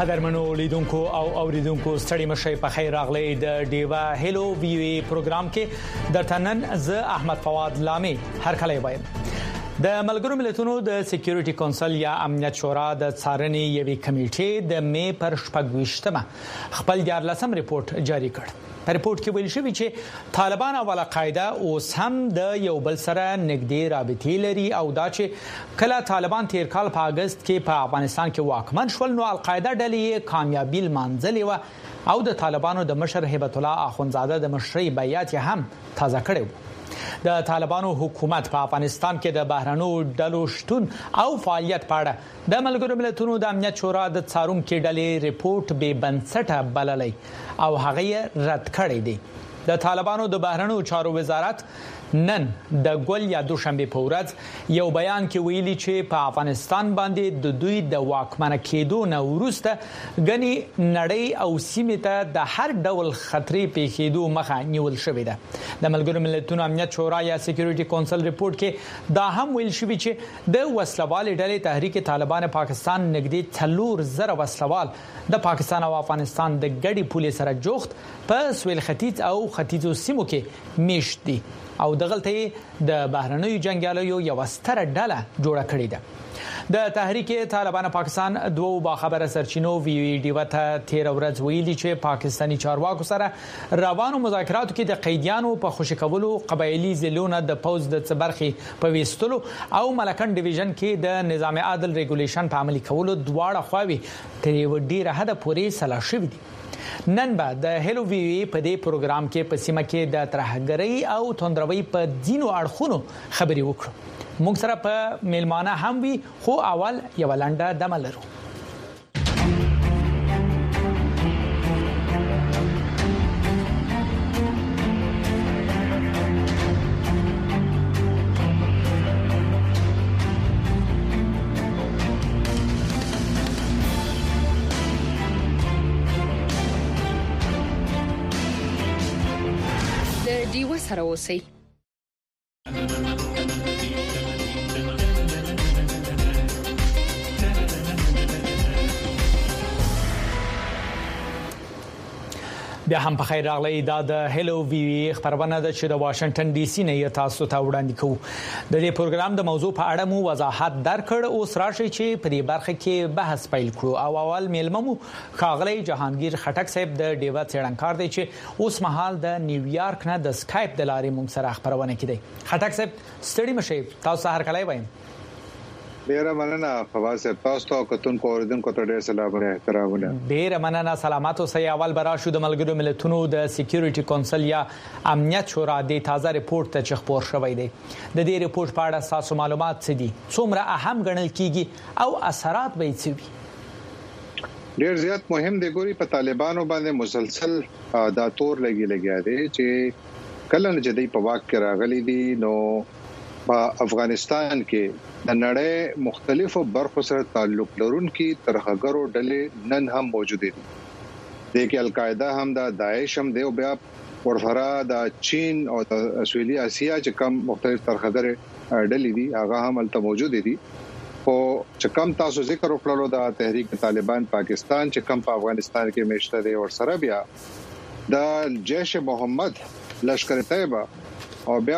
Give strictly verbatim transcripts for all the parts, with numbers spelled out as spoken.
قدرمنو لیدونکو او اوریدونکو ستړي مشي په خیر راغلي د ډیوا هلو وی وی پروګرام کې د تنن ز احمد فواد لامي هر کله وایم د ملګرو ملتونو د سکیورټي کونسل یا امنیت شورا د څارنې یوې کمیټې د مې پر شپږ خپل دیارلسم ریپورت جاری کړ. په ریپورت کې ویل شوی چې طالبان او القاعده اوس هم د یو بل سره نږدې رابطې لري او دا چې کله طالبان تیر کال په اگست کې په افغانستان کې واکمن شول نو القاعده ډلې کامیابی لمانځلې و او د طالبانو د مشر هیبت الله اخونزاده د مشرۍ بیعت هم تازه کړی و. د طالبانو حکومت په افغانستان کې د بهرنو ډلو شتون او فعالیت په اړه د ملګرو ملتونو د امنیت شورا د څارونکو ډلې ریپورت به بنسټه بللې او هغه رد کړی دی. د طالبانو د بهرنو چارو وزارت نن د ګول یا دوشنبه په ورځ یو بیان کې ویلي چې په افغانستان باندې د دوی د واکمنه کېدو نه وروسته غني نړۍ او سیمه ته د هر ډول خطرې پیښېدو مخه نیول شوې ده. د ملګرو ملتونو امنیت شورا یا سکیورټي کونسل ریپورت کې دا هم ویل شوی چې د وسلوال ډلې تحریک طالبان پاکستان نږدې څلور زره وسلوال د پاکستان او افغانستان د ګډي پولې سره جوخت په سویل ختیځ او ختیځو سیمو کې میشت دي او د غلطۍ د بهرنیو جنگیالیو یو ستره ډله جوړه کړې ده. د تحریک طالبان پاکستان دوه باخبره سرچینو وی وی ډی وته تیر ورځ ویلي چې پاکستانی چارواکو سره روانو مذاکراتو کې د قیدیانو په خوشی کولو قبایلی ضلعونه د پوز د څبرخي په ویستلو او ملکن ډیویژن کې د نظام عادل ریګولیشن په عملي کولو دواړه خواوي تر یو ډیره حد پورې سلا شوې دي. نن به د هلو وی وی په دې پروګرام کې په سیمه کې د ترهګرۍ او توندروي په دینو اړخونو خبري وکړو. موږ سره په میلمانه هم وي خو اول یو لنډه دمه لرو. دیو سره اوسئ. بیا هم په خیر راغلی دا د هلو وی وی خبرونه ده چې د واشنگټن ډي سي نه تاسو ته وړاندې کوو. د دې پروګرام د موضوع په اړه مو وضاحت درکړ. اوس راشي چې په دې برخه کې بحث پیل کړو او اول میلممو ښاغلی جهانگیر خټک صاحب د ډیوا څېړنکار دی چې اوس مهال د نیویارک نه د سکایپ د لارې موږ سره خبرونه کوي. خټک صاحب ستړي مشه تاسو هر کله وایم. ډیره مننه فواز صاحب تاسو ته کوتون کوردن کوته ډیر سلامونه احترامونه. ډیره مننه سلامات اوسئ. اول برا شو د ملګرو ملتونو د سکیورټي کونسل یا امنیت شورا د تازه ریپورت ته خبر شوی دی. د دې ریپورت په اړه تاسو معلومات څه دي؟ څومره اهم ګڼل کیږي او اثرات به څه وي؟ ډیر زیات مهم دی. ګوري په طالبانو باندې مسلسل دا تور لګي لګیا دی چې کله نه جدي په واک کې راغلي دي نو په افغانستان کې د نړۍ مختلفو برخو سره تعلق لرونکي ترهګرو ډلې نن هم موجود دي. د کې القاعده هم د داعش هم دی او بیا ورسره د چین او د سویلي اسیا چې کوم مختلف ترهګر ډلې دي هغه هم الته موجود دي. او چې کوم تاسو ذکر وکړلو د تحریک طالبان پاکستان چې کوم په افغانستان کې مشته دي ورسره بیا د جیش محمد لشکر طیبه او بیا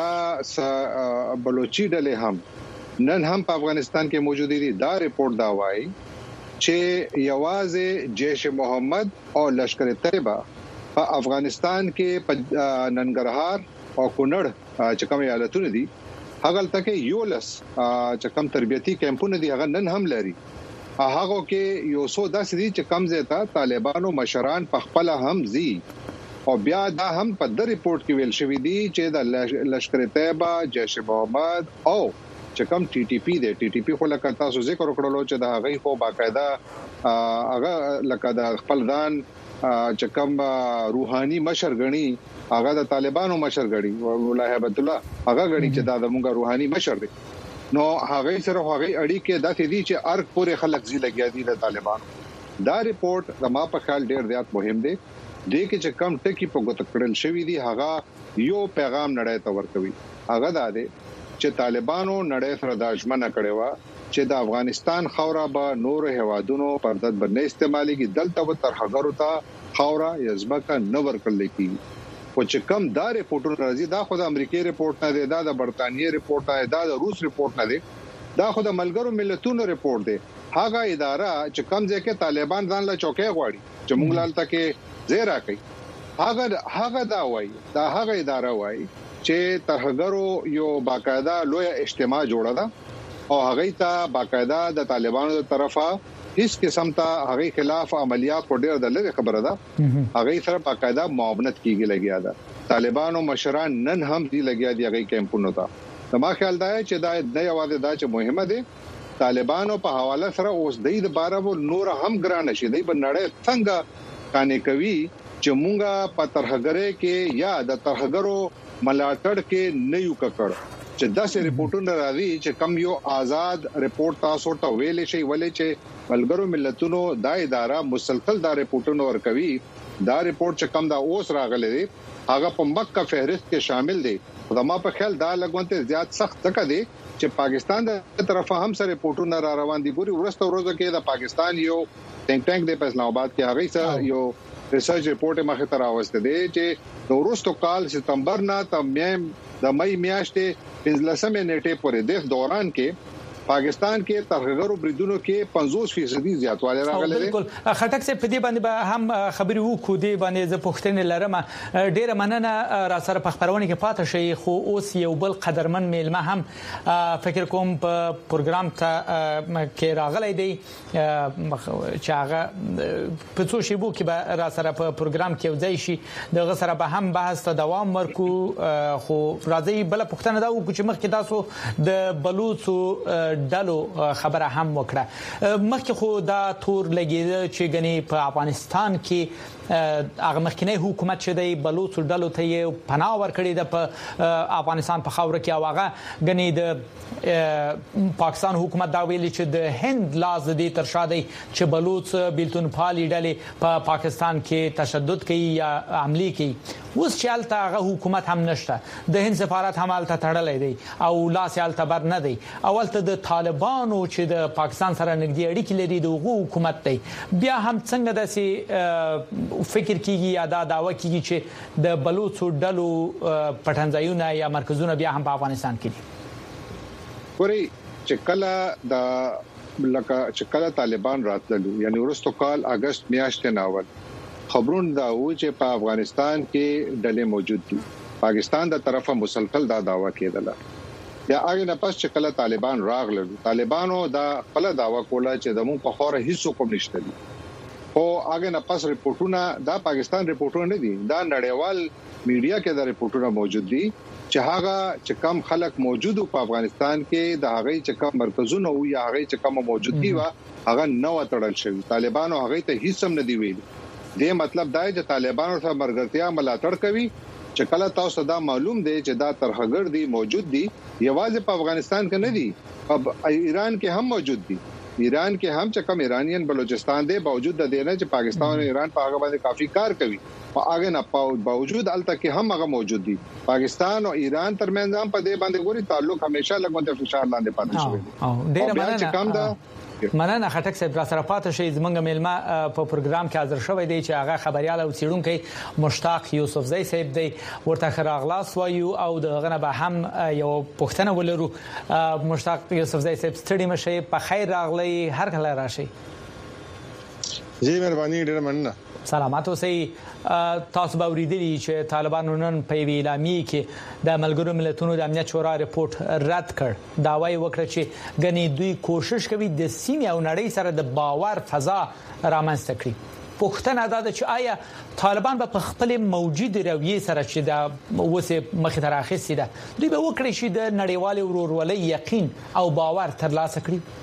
ورسره بلوچي ډلې هم نن هم په افغانستان کې موجود دي. دا ریپورت دا وایي چې یوازې جیش محمد او لشکر طیبه په افغانستان کې په ننګرهار او کونړ چې کوم ایالتونه دي هغه تلته یولس چې کوم تربیتی کیمپونه دي هغه نن هم لري. هغه کې یو څو داسې دي چې کم زیاته طالبانو مشران په خپل هم زی او بیا دا هم په د ریپورت کې ویل شوی دی چې د لشکر طیبه جیش محمد او چې کوم ټي ټي پی دی ټي ټي پی خو لکه تاسو ذکر وکړلو چې دا هغه خو باقاعده هغه لکه د خپل ځان چې کوم روحاني مشر غني هغه د طالبانو مشر غړي مولا هیبت الله هغه غړي چې دا د مونږ روحاني مشر دی نو هغه سره هغه اړیکې د دې چې ارګ پورې خلک زی لګیا دي د طالبانو. دا ریپورت زما په خیال ډیر زیات مهم دی. د کې چې کم ټکی په ګوت کړل شوی دی هغه یو پیغام نړۍ ته ورکوي. هغه دا دی چې طالبانو نړۍ سره د اجمنه کړي وا چې د افغانستان خاوره به نور هوادونو پر ضد باندې استعمالي کی دلته به ترهګرو ته خاوره یزبکه نه ورکړل کیږي او چې کم دا ریپورټونه راځي دا خو د امریکای ریپورت نه دی دا د برتانیې ریپورت نه دی دا د روس ریپورت نه دی دا خو د ملګرو ملتونو ریپورت دی هغه اداره چې کم ځکه طالبان ځان له چوکۍ غواړي چې موږ لالته کې زیرا کوي هغه هغه دا وایي دا هغه اداره وایي چې ترهګرو یو باقاعده لوی اجتماع جوړه ده او هغه ته باقاعده د طالبانو تر طرفه هیڅ قسم ته هغه خلاف عملیات په ډېر د لږه خبره ده هغه سره باقاعده معاونت کیږي لګیا ده طالبانو مشران نن هم دی لګیا دي هغه کیمپونو ته ما خیال دا چې دا د یوازې دا چې مهمه ده طالبانو په حواله سره اوس د بارو نور هم ګران شي دی بنړې څنګه کانې کوي چې مونږه په ترهګره کې یا د ترهګرو ملاتړ کې نه یو ککړ چې داسې ریپورتونه راځي چې کم یو آزاد ریپورت تاسو ته ویلې شي ولې چې ملګرو ملتونو دا اداره مسلسل دا ریپورتونه ورکوي دا ریپورت چې کم دا اوس راغلي دي هغه په مکه فهرست کې شامل دي خو ما په خیال دا لګونته زیات سخت تک دي چې پاکستان د طرفه هم سره ریپورتونه را روان دي ګوري ورسته ورځ کې د پاکستان یو ټینک ټانک د اسلام آباد کې هغه سره یو ریسرچ ریپورت مخه تر اوسته دي چې د ورستو کال سپتمبر نه تر مې د مې میاشتې پنځلسمه نیټه پورې د دوران کې پاکستان کې ترهګرو بریدونو کې پنځوس فیصد زیاتوالی راغلی دی. بالکل خټک څه په دې باندې به هم خبري وکړو دی باندې ز پښتنې لرم ډیره مننه را سره په خبرونه کې پاتې شي خو اوس یو بل قدرمن میلمه هم فکر کوم په پروګرام ته کې راغلی دی چې هغه په څو شی بو کې به را سره په پروګرام کې وځي شي دغه سره به هم بحث ته دوام ورکو خو راځي بل پښتنه دا وکړو چې مخکې تاسو د بلوچو ډلو خبره هم وکړه مخکې خو دا تور لګیده چې غني په افغانستان کې هغه مخکنی حکومت چې د بلوچ ډلو ته پناه ورکړي د په افغانستان په خاور کې او هغه غني د پاکستان حکومت دا ویلي چې د هند لاز دي تر شاده چې بلوچ بیلتون پالي ډلې په پا پاکستان کې تشدد کوي یا عملی کوي اوس چې الته هغه حکومت هم نشته د هند سفارت هم الته تړلې دی او لاس الته بر نه دی اولته د طالبانو چې د پاکستان سره نږدې اړیکې لري د حکومت دی بیا هم څنګه داسې فکر کیږي یا دا داوا کیږي چې د بلوچو ډلو پټنځایونه یا مرکزونه بیا هم په افغانستان کې دي ګوري چې کله د لکه چې کله طالبان راتلل یعنی ورستو کال اگست میاشتې ناول خبرون دا و چې په افغانستان کې ډلې موجود دي پاکستان د طرفه مسلسل دا داوا کېدله بیا هغه نه پس چې کله طالبان راغلل طالبانو دا خپل داوا کوله چې د مون په خوره هیڅ کوم نشته دي او هغه نه پس ریپورتونه دا پاکستان ریپورتونه نه دي دا نړیوال میډیا کې دا ریپورتونه موجود دي چې هغه چې کم خلک موجود په افغانستان کې د هغه چې کم مرکزونه او یا هغه چې کم موجود دي وا هغه نو تړل شوی طالبانو هغه ته هیڅ هم نه دی ویل دې مطلب دا چې طالبانو سره مرګرتیا ملاتړ کوي چې کله تاسو دا معلوم دی چې دا ترهګر دي موجود دي یوازې په افغانستان کې نه دي په ایران کې هم موجود دي ایران کې هم چې کوم ایرانیان بلوچستان دی باوجود د دې نه چې پاکستان او ایران په هغه باندې کافي کار کوي او هغه نه باوجود الته کې هم هغه موجود دي پاکستان او ایران ترمنځ هم په دې باندې ګوري تعلق همیشه لګونته فشار لاندې پاتې شوی او ډیر مننه مننه خټک صاحب را سره پاتې شي زمونږ میلمه په پروګرام کې حاضر شوی دی چې هغه خبريال او څېړونکی مشتاق یوسفزئی صاحب دی ورته راغلاس وایو او دغه نه به هم یو پښتنه ولرو مشتاق یوسفزئی صاحب ستړي مشه په خیر راغلی هر کله راشي جی مهرباني ډیر مننه سلامات اوسئ تاسو به ورېدلی چې طالبانو نن په اعلامیه کې د ملګرو ملتونو د امنیت شورا ریپورت رد کړ دا وايي وکړه چې غني دوی کوشش کوي د سیمې او نړۍ سره د باور فضا رامنځته کړي پښتنه دا چې آیا طالبان به په خپل موجود رویه سره چې د وسه مخ ته راخسي ده دوی به وکړي چې د نړیوال ورورولۍ یقین او باور ترلاسه کړي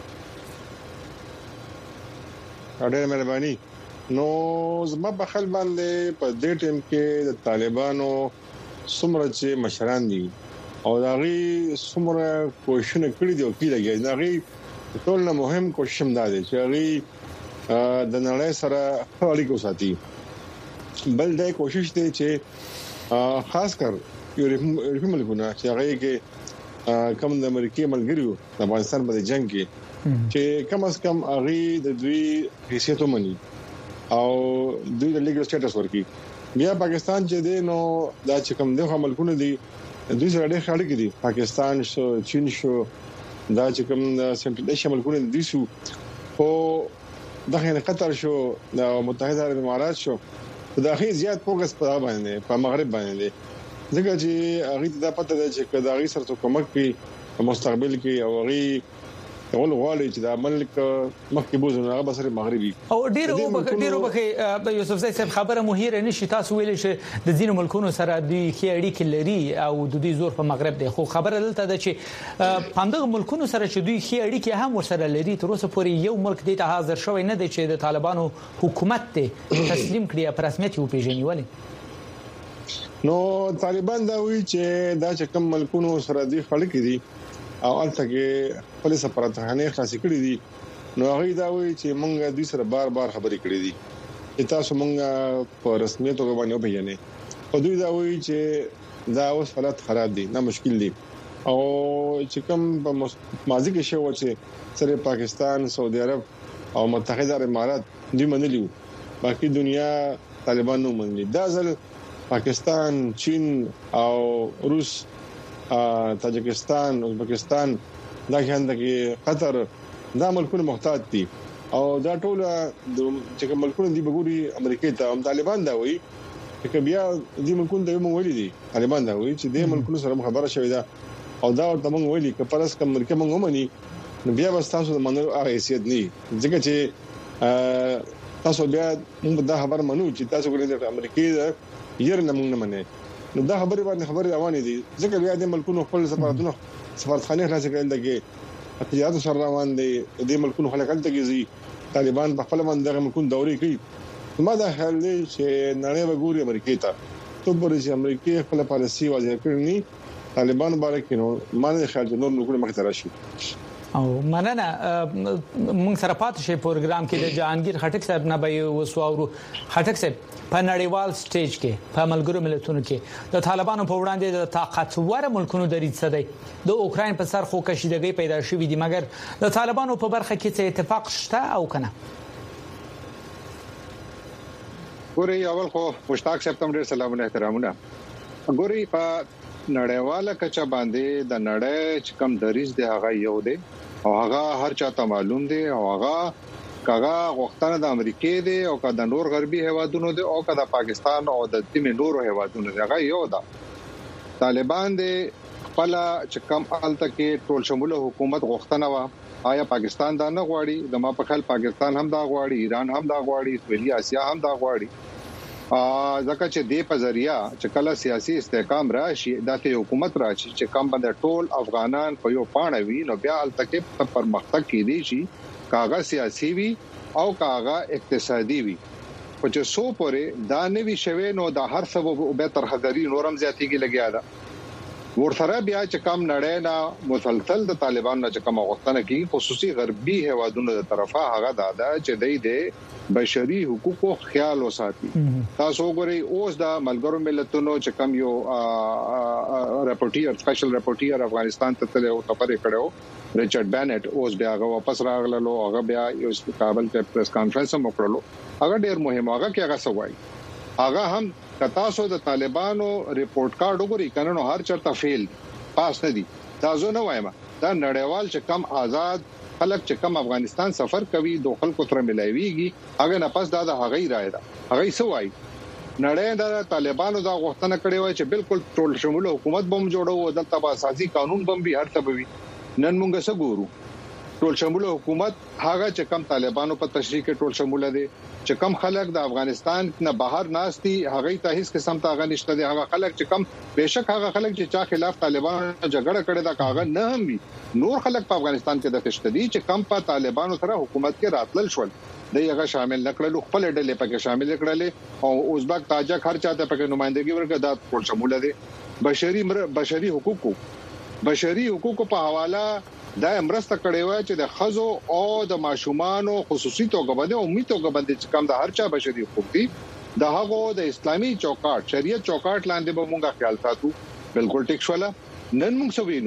ډېر مهرباني نو زما په خل باندې په دې ټیم کې د طالبانو څومره چې مشران دي او دا غي څومره کوښښونه کړی دي او کیږي دا غي ټول نه مهم کوښښ هم دی چې غي د نړۍ سره اړیکو ساتي بل دا کوښښ دی چې خاص کر یورپي ملکونه چې هغه کې کوم د امریکای ملګریو د افغانستان په جنگ کې چې کم از کم هغه د دوی حیثیت ومني او دوی د لیګل سټیټس ورکړي. بیا پاکستان چې دی نو دا چې کوم دغه ملکونه دي دوی سره ډېر خاړه کې دي، پاکستان شو، چین شو، دا چې کوم د سنټرل ایشیا ملکونه دي شو، او دغه قطر شو، د متحده عرب امارات شو، دا هي زیات فوکس په باندې په مغرب باندې ځکه چې هغه ته پته ده چې کله هغه سره کومک کوي په مستقبل کې او هغه ول غواړي چې د ملک مخکې بوزنه هغه بسره مغربي او ډیرو ډیرو بخې یوسف زئی صاحب خبره مهیره نشي تاسو ویل چې د ځینو ملکونو سره د خې اړیکې لري او د دوی زور په مغرب دی، خو خبره دلته ده چې پاندغه ملکونو سره چې دوی خې اړیکې هم ورسره لري تر اوسه پورې یو ملک دی ته حاضر شوی نه دی چې د طالبانو حکومت ته تسلیم کړي په رسمیت یو پیژني. ولی نو طالبان دا وی چې دا چې کوم ملکونو سره دی خلک دي او البته کې خپل سفارتخانه خلاص کړې دي، نو هغه دا وی چې مونږ دوی سره بار بار خبرې کړې دي چې تاسو مونږ په رسمیت توګه باندې وپیژنئ، او دوی دا وی چې دا اوس حالت خراب دي، نه مشکل دي، او چې کوم په ماضي کې شو چې سره پاکستان، سعودي عرب او متحده عرب امارات دوی منلي، باقي دنیا طالبان نو منلي. دا ځل پاکستان، چین او روس، تاجکستان، ازبکستان، دا څنګه کې قطر، دا ملکونه محتاط دي او دا ټول چې ملکونه دي بګوري امریکای ته هم طالبان دا وایي چې بیا دې ملکونه د یو ویلي دي، طالبان دا وایي چې دې ملکونه سره خبره شوې ده او دا ورته موږ ویلي چې پرس کوم امریکا موږ ومني، نو بیا به تاسو د منلو هغه حیثیت نه ځکه چې تاسو بیا موږ دا خبر منو چې تاسو ګورئ د امریکای د ير نه موږ نه منې، نو دا خبره باندې خبره روانه دي ځکه بیا د ملکونو خپل سفارتونه سفارتخانه خلاص کړل دغه احتجاج سره روان دي، د ملکونو خلک هلته کېږي، طالبان په خپل باندې دغه ملکونو دوري کوي. ما دا خیال دی چې نړۍ وګوري امریکای ته ته پرې چې امریکای خپل پالیسي واضح کړنی طالبان باندې کینو، ما نه خیال چې نور ملکونه مخ ته راشي. او مننه موږ سره پات شي پروګرام کې د جهانگیر خټک صاحب نه به وسوارو. خټک صاحب په نړیوال سټیج کې په ملګرو ملتونو کې د طالبانو په وړاندې د طاقتور ملکونو دریځ څه دی؟ د اوکرين په سر خو کشیدګي پیدا شوې دي، مګر د طالبانو په برخه کې څه اتفاق شته او کنه؟ ګوري اول خو مشتاق صاحب تم ډیر سلامونه احترامونه. ګوري په نړیواله کچه باندې د نړۍ چې کم دریځ دی هغه یو دی او هغه هر چاته معلوم دی او هغه کاغه غوښتنه د امریکای دی او کا د نور غربي هیوادونو دی او کا د پاکستان او د دې نورو هیوادونو دی. هغه یو دا طالبان دی خپل چې کم الته کې ټول شموله حکومت غوښتنه وا، آیا پاکستان دا نه غواړي؟ د ما په خیال پاکستان هم دا غواړي، ایران هم دا غواړي، سویلي اسیا هم دا غواړي. ا ځکه چې د په ذریعہ چې کله سیاسي استحکام راشي د حکومت راشي چې کم باندې ټول افغانان په یو پاڼه وي، نو بیا الته کې پرمختګ کیدی شي، کاغه سیاسي وي او کاغه اقتصادي وي. په چې سو پورې دا نوي شوي نو د هر سبب به ترخدري نورم زیاتیږي لګیا ده. ورسره بیا چې کم نړۍ نه مسلسل د طالبان نه چې کوم غوښتنه کوي خصوصي غربي هیوادونو د طرفه هغه دادا چې دای د بشري حقوقو خیال وساتي. تاسو وګورئ اوس د ملګرو ملتونو چې کوم یو راپورټیر سپیشل راپورټیر افغانستان ته تل او خبرې کړو ریچارډ بینټ، اوس بیا هغه واپس راغلو، هغه بیا یو کابل کې پریس کانفرنس هم وکړلو. هغه ډیر مهم هغه کې هغه سوای هغه هم کتاسو د طالبانو ریپورت کارت وګورئ کنه نو هر چرته فیل پاس نه دي. تاسو نه وایم دا نړیوال چې کم آزاد خلک چې کم افغانستان سفر کوي د خلکو تر ملایويږي، هغه نه پس دا د هغه رائے ده. هغه سوای نړۍ د طالبانو دا غوښتنه کړې و چې بالکل ټول شموله حکومت بم جوړو، دلته به اساسي قانون بم به هر څه وي. نن موږ څه ګورو؟ ټول شموله حکومت هغه چې کم طالبانو په تشریح کې ټول شموله دي، چې کم خلک د افغانستان نه بهر ناشتي هغه ته هیڅ قسم ته هغه نشته دي. هغه خلک چې کم بهشک هغه خلک چې چا خلاف طالبانو جګړه کړې ده کاغه نه هم وي، نور خلک په افغانستان کې د تشدید چې کم په طالبانو سره حکومت کې راتلل شول دغه شامل نکړل، خپل ډلې پکې شامل کړل او ازبک تاجک هر چاته پکې نمائندګي ورکړه. دا ټول شموله دي. بشري بشري حقوقو بشري حقوقو په حواله دا امرسته کړي وای چې د خزو او د ماشومانو خصوصي توګه باندې او می توګه باندې چې کوم د هر چا بشري حقوق دي د هغه د اسلامي چوکاټ شریعت چوکاټ لاندې به مونږه خیال ساتو. بالکل ټیک شولا. نن موږ سوینو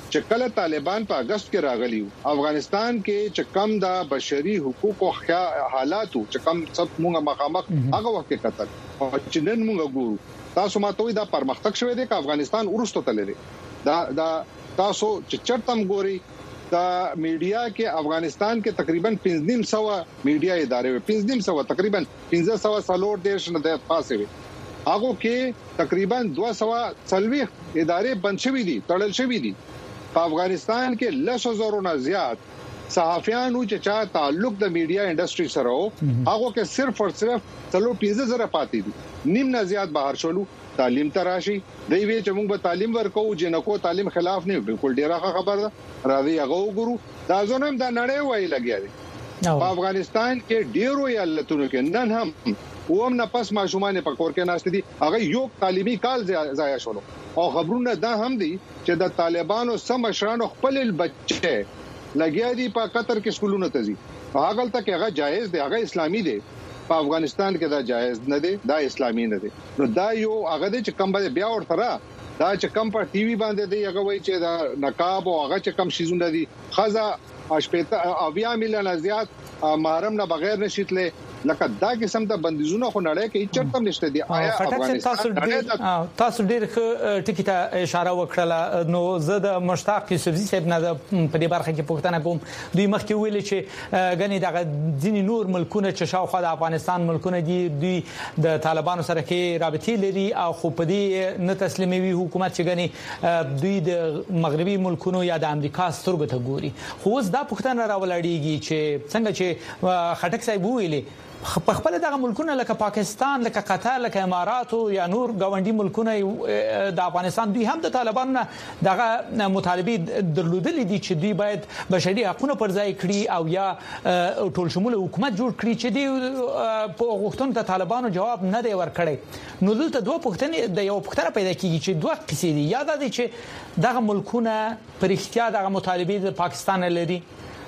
چې کله طالبان په اگست کې راغلي افغانستان کې چې کم د بشري حقوقو حالاتو چې کم څه موږ مخامخ هغه وخت کې قتل او چې نن موږ ګورو تاسو ماته دا پرمختګ شوی دی چې افغانستان ورستو تللی دا دا تاسو چې چرتم ګوري دا میډیا کې افغانستان کې تقریبا پنځه سو میډیا ادارې پنځه سو تقریبا پنځه سو سلوړ دیش نه د پاسه وي هغه کې تقریبا دوه سو څلوي ادارې بند شوې دي تړل شوې دي په افغانستان کې لسو زرو نه زیات صحافیانو چې چا تعلق د میډیا انډستری سره وو هغه کې صرف او صرف څلور پنځه زره پاتې دي نیم نه زیات بهر شولو تعلیم تراشي دی وی چې موږ به تعلیم ورکو جنکو تعلیم خلاف نه بالکل ډیره خبر ده راځي هغه وګورو دا زونم د نړۍ وای لګیا دي په افغانستان کې ډیرو یالتونو کې نن هم اوم نه پس ماشومان په کور کې ناشته دي هغه یو تعلیمي کال ضایع شول او خبرونه دا هم دي چې د طالبانو سم مشرانو خپل بچي لګیا دي په قطر کې سکولونو ته ځي هغه تل کې هغه جایز دی هغه اسلامي دی په افغانستان کې دا جایز نه دی دا اسلامي نه دی نو دا یو هغه د چ کم به بیا ورته دا چې کم په ټي وي باندې دی هغه وایي چې دا نقاب او هغه چې کم شیزونه دي خزا اشپېته اویا میلیون زیات محرم نه بغیر نشیتله لکه دا قسم د بندیزونه خو نړۍ کې چرته نشته دي آیا افغانستان تاسو ډیر ټکی ته اشاره وکړه نو زه د مشتاق یوسفزي صاحب نه په دې برخه کې پوښتنه کوم دوی مخکې ویل چې غني د ځینې نور ملکونه چې شاوخوا د افغانستان ملکونه دي دوی د طالبانو سره کې رابطې لري او خو په دې نه تسلیموي حکومت چې غني دوی د مغربي ملکونو یا د امریکا سترګو ته ګوري خو اوس دا پوښتنه راولړیږي چې څنګه چې خټک صاحب ویلي په خپل دغه ملکونه لکه پاکستان لکه قطر لکه امارات او یا نور غونډي ملکونه د افغانستان دوی هم د طالبانو نه دغه مطالبه درلودلې دي چې دوی باید بشري حقوقونه پر ځای کړي او یا ټول شموله حکومت جوړ کړي چې دوی په غوښتنو ته طالبانو جواب نه دی ورکړی نو دلته دوه پوښتنې د یو پوښتنه پیدا کیږي چې دوه قصې دي یا دا دي چې دغه ملکونه پر اختیار دغه مطالبه د پاکستان لري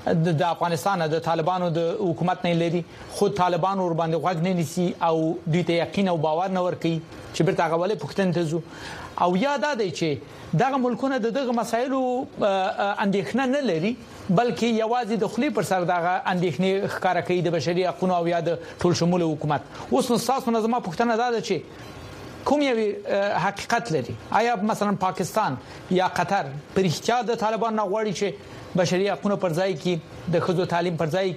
د افغانستان د طالبانو د حکومت نه لري خود طالبان ور باندې غوږ نه نيسي او دوی ته یقین او باور نه ورکي چې بیرته غوړې پښتون ته زو او یاد دی چې دغه ملکونه دغه مسایلو اندېښنه نه لري بلکې یوازې د خلی پر سر دغه اندېښنې ښکارا کوي د بشري حقوقو او یا د ټول شموله حکومت اوس نو تاسو منظمه پښتنه ده چې کوم یو حقیقت لري آیا مثلا پاکستان یا قطر پر احتیاط د طالبان نه غواړي چې بشري حقوقو پر ځای کې د خزو تعلیم پر ځای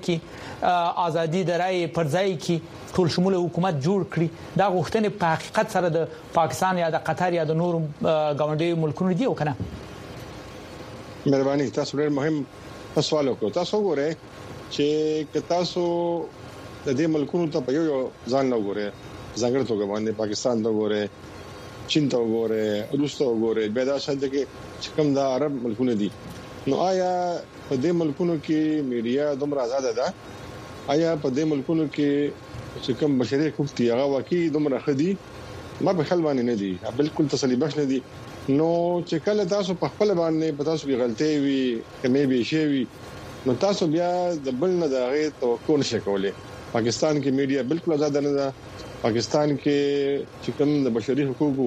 کې ازادي د رائے پر ځای کې ټول شموله حکومت جوړ کړي دا غوښتنې په حقیقت سره د پاکستان یا د قطر یا د نور غونډي ملکونو دی وکنه مهرباني تاسو ډېر مهم سوال وکړو تاسو وګورئ چې تاسو د دې ملکونو ته په یو ځان نه وګورئ ځانګړې توګه باندې پاکستان ته وګورئ چین ته وګورئ روس ته وګورئ بیا دا شاید کې کوم د عرب ملکونه دي نو آیا په دې ملکونو کې میډیا دومره آزاد ده آیا په دې ملکونو کې چې کوم بشري حقوق دي هغه واقعي دومره خدي ما په خل باندې نه دي بالکل تسلی بخش نه دي نو چې کله تاسو په خپل باندې په تاسو کې غلطي وي کمې به شي وي نو تاسو بیا د بل نه د غیر توقع نشئ کولای پاکستان کې میډیا بالکل آزاد نه ده پاکستان کې چې کوم د بشري حقوقو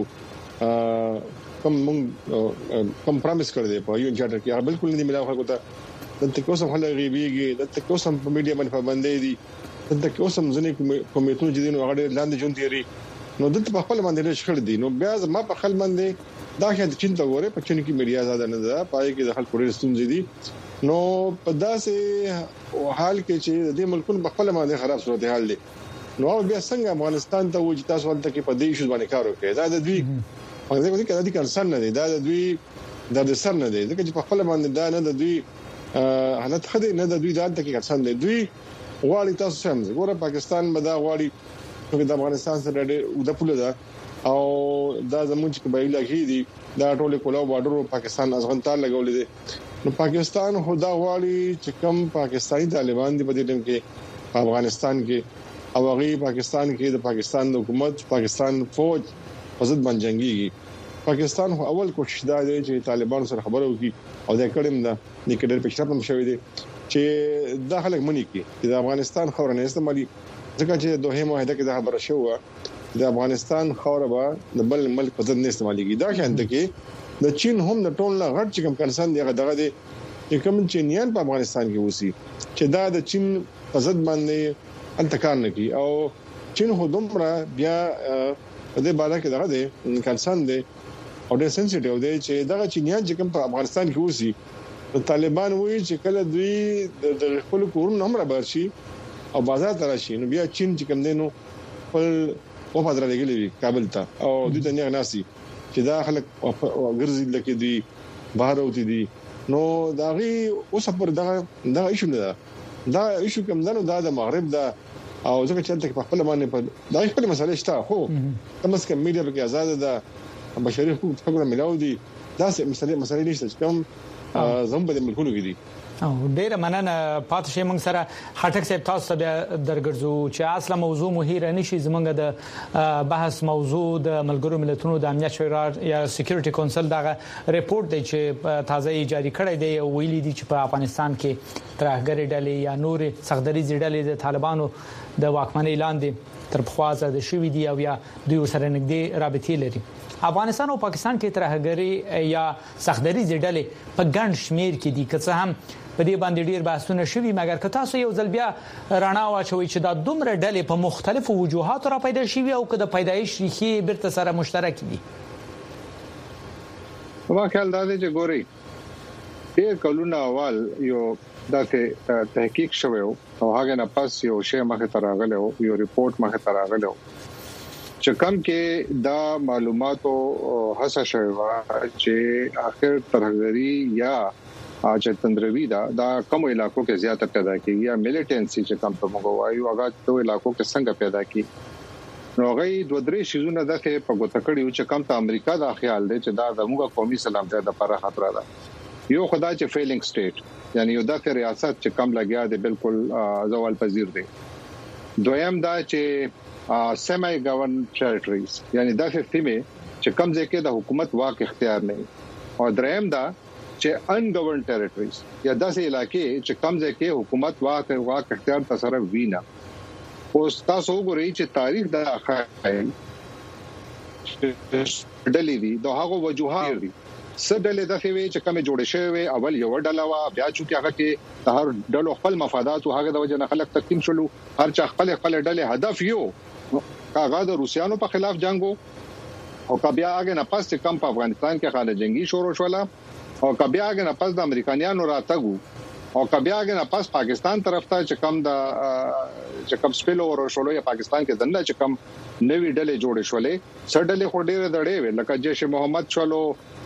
کوم کوم پرامیس کړی دی په یو چارټر کې هغه بالکل نه دی ملاو خلکو ته دلته کوم خلک غیبیږي دلته کوم په میډیا باندې پابندۍ دي دلته کوم ځنې کمیټو چې دین هغه لاندې جون تیری نو دلته په خپل باندې شخړ دي نو بیا ما په خپل باندې دا چې چین ته وره په چین کې میډیا آزاد نه ده پای کې د خلکو ډېر ستونزې دي نو په داسې حال کې چې د ملکونو په خپل باندې خراب صورتحال دي نو بیا څنګه افغانستان ته وځي تاسو ولته کې په دې شو باندې کار وکړي دا د دوی هغه څنګه کې د دې کنسرن نه دي دا د دوی د د سر نه دي ځکه چې په خپل باندې دا نه د دوی حالت خدي نه د دوی د دې کنسرن دي دوی غواړي تاسو سم ګوره پاکستان مدا غواړي چې د افغانستان سره د د پوله ده او دا زموږ چې قبایل کې دي دا ټول کولاو بارډر پاکستان افغانستان لګولې دي نو پاکستان خدا غواړي چې کم پاکستاني طالبان دي په دې ټیم کې په افغانستان کې او هغه پاکستان کې د پاکستان د حکومت پاکستان فوج په ضد باندې جنگيږي پاکستان هو اول کوشش دا دی چې طالبان سره خبرو وکړي او دا کړم دا د کډر په شرط هم شوی دی چې د خلک منی کې چې د افغانستان خبره استعمالي ځکه چې دوه معاهده کې دا خبره شوه د افغانستان خوره به د بل ملک په ضد نه استعماليږي دا شانته کې د چین هم د ټول نه غټ چې کوم کنسرن دی هغه دغه دی چې کوم چینیان په افغانستان کې اوسي چې دا د چین په ضد باندې انتقال نه کوي او چین خو دومره بیا په دې باندې کې دغه دی کنسرن دی او د سنسټیو دی چې دغه چینیان چې کوم په افغانستان کې اوسي طالبان وایي چې کله دوی د خپل کورونو هم را برشي او بازار ته راشي نو بیا چین چې کوم دی نو خپل وفد را لګلې کابل ته او دوی ته نه ناسي چې دا خلک ګرځي لکه دی بهر اوتی دي نو دا غي اوس پر دا دا ایشو نه دا ایشو کوم دا نو دا د مغرب دا او ځکه چې تل په خپل باندې په دا خپل مسالې شته خو کم از کم میډیا کې آزاد ده بشري حقوق څنګه ملاو دي دا مسالې مسالې نشته کوم زم په ملکونو کې دي او ډیر مننه پات شي موږ سره خټک صاحب تاسو ته درګرځو چې اصله موضوع مهیره نشي زمونږ د بحث موضوع د ملګرو ملتونو د امنیت شورا یا سکیورټي کونسل دغه ریپورت دی چې تازه جاری کړی دی ویلي دی چې په افغانستان کې ترهګر ډلې یا نور سختدریزي ډلې د طالبانو د واکمنۍ لاندې تر پخوازه د شوې دی او یا دوی سره نږدې رابطې لري افغانستان او پاکستان کې ترهګری یا سختدریزي ډلې په ګڼ شمیر کې دي که څه هم په دې باندې ډیر بحثونه شوي مګر که تاسو یو ځل بیا رانا واچوي چې دا دومره ډلې په مختلفو وجوهاتو را پیدا شوي او که د پیدایش ریښې بیرته سره مشترک دي ما خیال دا دی چې ګوري ډیر کلونه اول یو دغه تحقیق شوی او هغه نه پس یو شی مخه تراغله یو ریپورت مخه تراغله چې کوم کې دا معلوماتو هڅه شوی و چې اخر ترهګری یا چې تندروي دا د کوم علاقو کې زیاته پیدا کیږي یا ملیټنسي چې کوم په موږ وایو هغه ټول علاقو کې څنګه پیدا کی نو غي دوه درې شیزونه د په ګوته کړیو چې کوم ته امریکا دا خیال دی چې دا زموږ قومي سلامتیا د لپاره خطر ده یو خدای چې فیلینګ سټیټ یعنی یو د ریاست چې کم لګیا دی بالکل زوال پذیر دی دویم دا چې سیمای گورن ټریټریز یعنی دا فهمه چې کم ځکه د حکومت واک اختیار نه او دریم دا چې ان گورن ټریټریز یا داسې علاقې چې کم ځکه حکومت واک واک اختیار تصرف وینا او تاسو وګورئ چې تاریخ د اخایل ډلې دي د هغه وجوهات دي سدلې د فوی چې کوم جوړ شوی اول یو ډله وا بیا چې هغه کې هر ډلو خپل مفادات او هغه د وجه نه خلک تقسیم شول هر چا خپل خپل ډلې هدف یو هغه د روسيانو په خلاف جنگو او کبیا هغه نه پس چې کم په افغانستان کې خاله جنگي شروع شوله او کبیا هغه نه پس د امریکایانو راتګو او کبیا هغه نه پس پاکستان طرف ته چې کم د چې کم سپیل اور شولو یا پاکستان کې دنه چې کم نوې ډلې جوړې شولې سړډلې خو ډېر دړې وې لکه جيش محمد شولو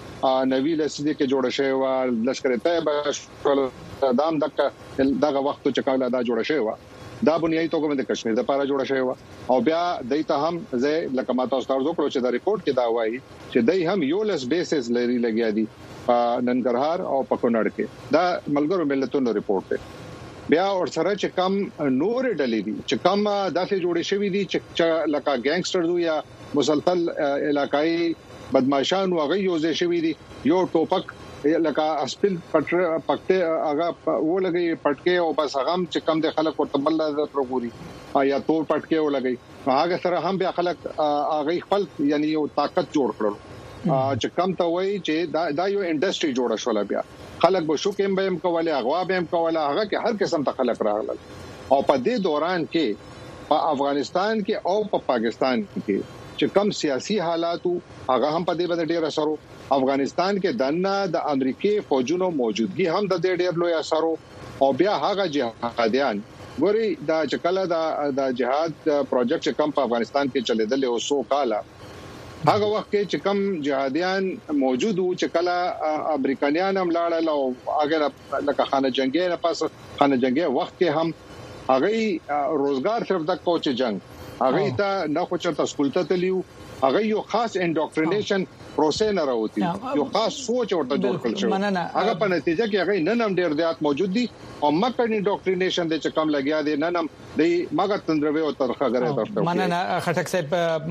نوی لسیدي کې جوړ شوی و لشکره طیبه شول دام دغه دغه وخت چې کله دا جوړ شوی و دا بنیادی توګه د کشمیر لپاره جوړ شوی و او بیا دایته هم زه لکه ماته تاسو ته کړو چې دا ریپورت کې دا وایي چې دای هم یو لس بیسز لري لګیا دي په ننګرهار او په کونړ کې دا ملګرو ملتونو ریپورت دی بیا اور سره چې کم نور ډلې دي چې کم داسې جوړې شوی دي چې لکه ګینګستر دو یا مسلسل علاقائی بدمعشان واغې یوځې شوی دي یو ټوپک لکه اسپل پټ پټه هغه و لګي پټکي او بس هغه چې کم د خلک ورته بل د پروګوري یا تور پټکي و لګي هغه سره هم بیا خلک هغه خپل یعنی یو طاقت جوړ کړل چې کم ته وایي چې دا, دا یو انډستری جوړه شول بیا خلک به شو کېم به هم کوله اغوا به هم کوله هغه کې هر قسم ته خلک راغلل او په دې دوران کې په افغانستان کې او په پا پاکستان کې چې کم سیاسي حالاتو هغه هم په دې باندې ډېر اثر افغانستان کې دنه د امریکای فوجونو موجودګي هم د دې ډېر لوی اثر او بیا هغه جهاديان ګوري دا چې کله د جهاد پروجیکټ چې کم په افغانستان کې چلیدل او سو کاله هغه وخت کې چې کم جهاديان موجود وو چې کله امریکایان هم لاړل او هغه لکه خانه جنگي نه پاس خانه جنگي وخت کې هم هغه روزګار صرف د کوچ جنگ هغه ته نه خو چرته سکول ته تلیو هغه یو خاص انډوکټرینیشن پروسه نه راوتی یو خاص سوچ ورته جوړ کړل شو هغه په نتیجه کې هغه نن هم ډېر زیات موجود دي او مکه انډوکټرینیشن د چ کم لګیا دي نن هم د مګه تندروي او ترخه غره تاسو مننه خټک صاحب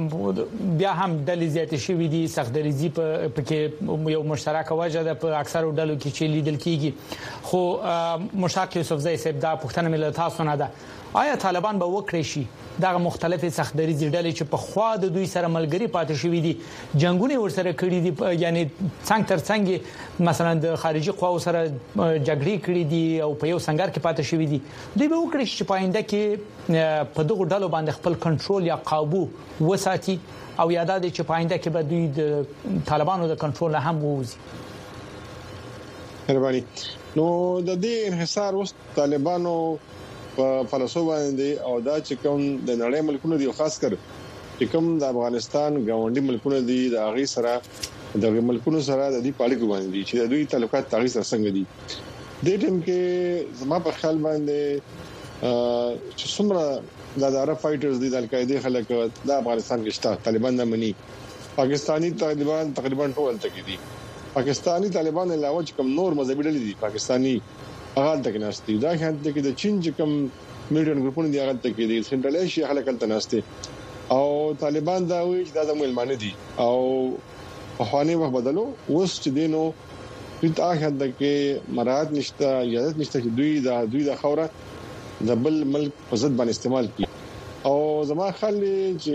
بیا هم د لیزات شوی دي سختدریزي په کې یو مشترک وجه ده په اکثر ډلو کې چې لیدل کیږي خو مشتاق یوسفزئی صاحب دا پښتنه ملت تاسو نه ده آیا طالبان به وکړي شي دا مختلفې سختدریزي ډلې چې په خوا د دوی سره ملګری لري پاتې شوې دي جنگونه ورسره کړي دي یعنی څنګه تر څنګه مثلا د خارجي قواو سره جګړې کړي دي او په یو څنګه کې پاتې شوې دي دوی به وکړي چې پاینده کې په دغه ډلو باندې خپل کنټرول یا قابو وساتي او یاد دي چې پاینده کې به دوی د طالبانو د کنټرول هم ووزي. مهرباني. نو د دې انحصار اوس طالبانو په فلسفه باندې او دا چې کوم د نړۍ ملکونو دی خاص کر چې کوم د افغانستان غونډي ملکونه دي د هغه سره د ملکونو سره د دې پالیکو باندې چې د دوی تعلقات تاریخ سره څنګه دي د ټیم کې زما په خیال باندې چې څومره د عرب فایټرز دي د القاعده خلک د افغانستان کې شته طالبان نه مني پاکستانی طالبان تقریبا ټول تکي دي پاکستانی طالبان علاوه چې کوم نور مذهبي ډلې دي پاکستانی هغه تک ناشتي دا خاطر کې د چین چې کوم میډیان ګروپونه دي هغه تک دي سنټرل ایشیا خلک تل ناشته او طالبان دا وایي چې دا د ملمانه دي او په خواني وخت بدلو اوس چې دینو په هغه کې مراد نشته اجازه نشته چې دوی دا دوی د خوره د بل ملک په ضد باندې استعمال کړي او زما خلک چې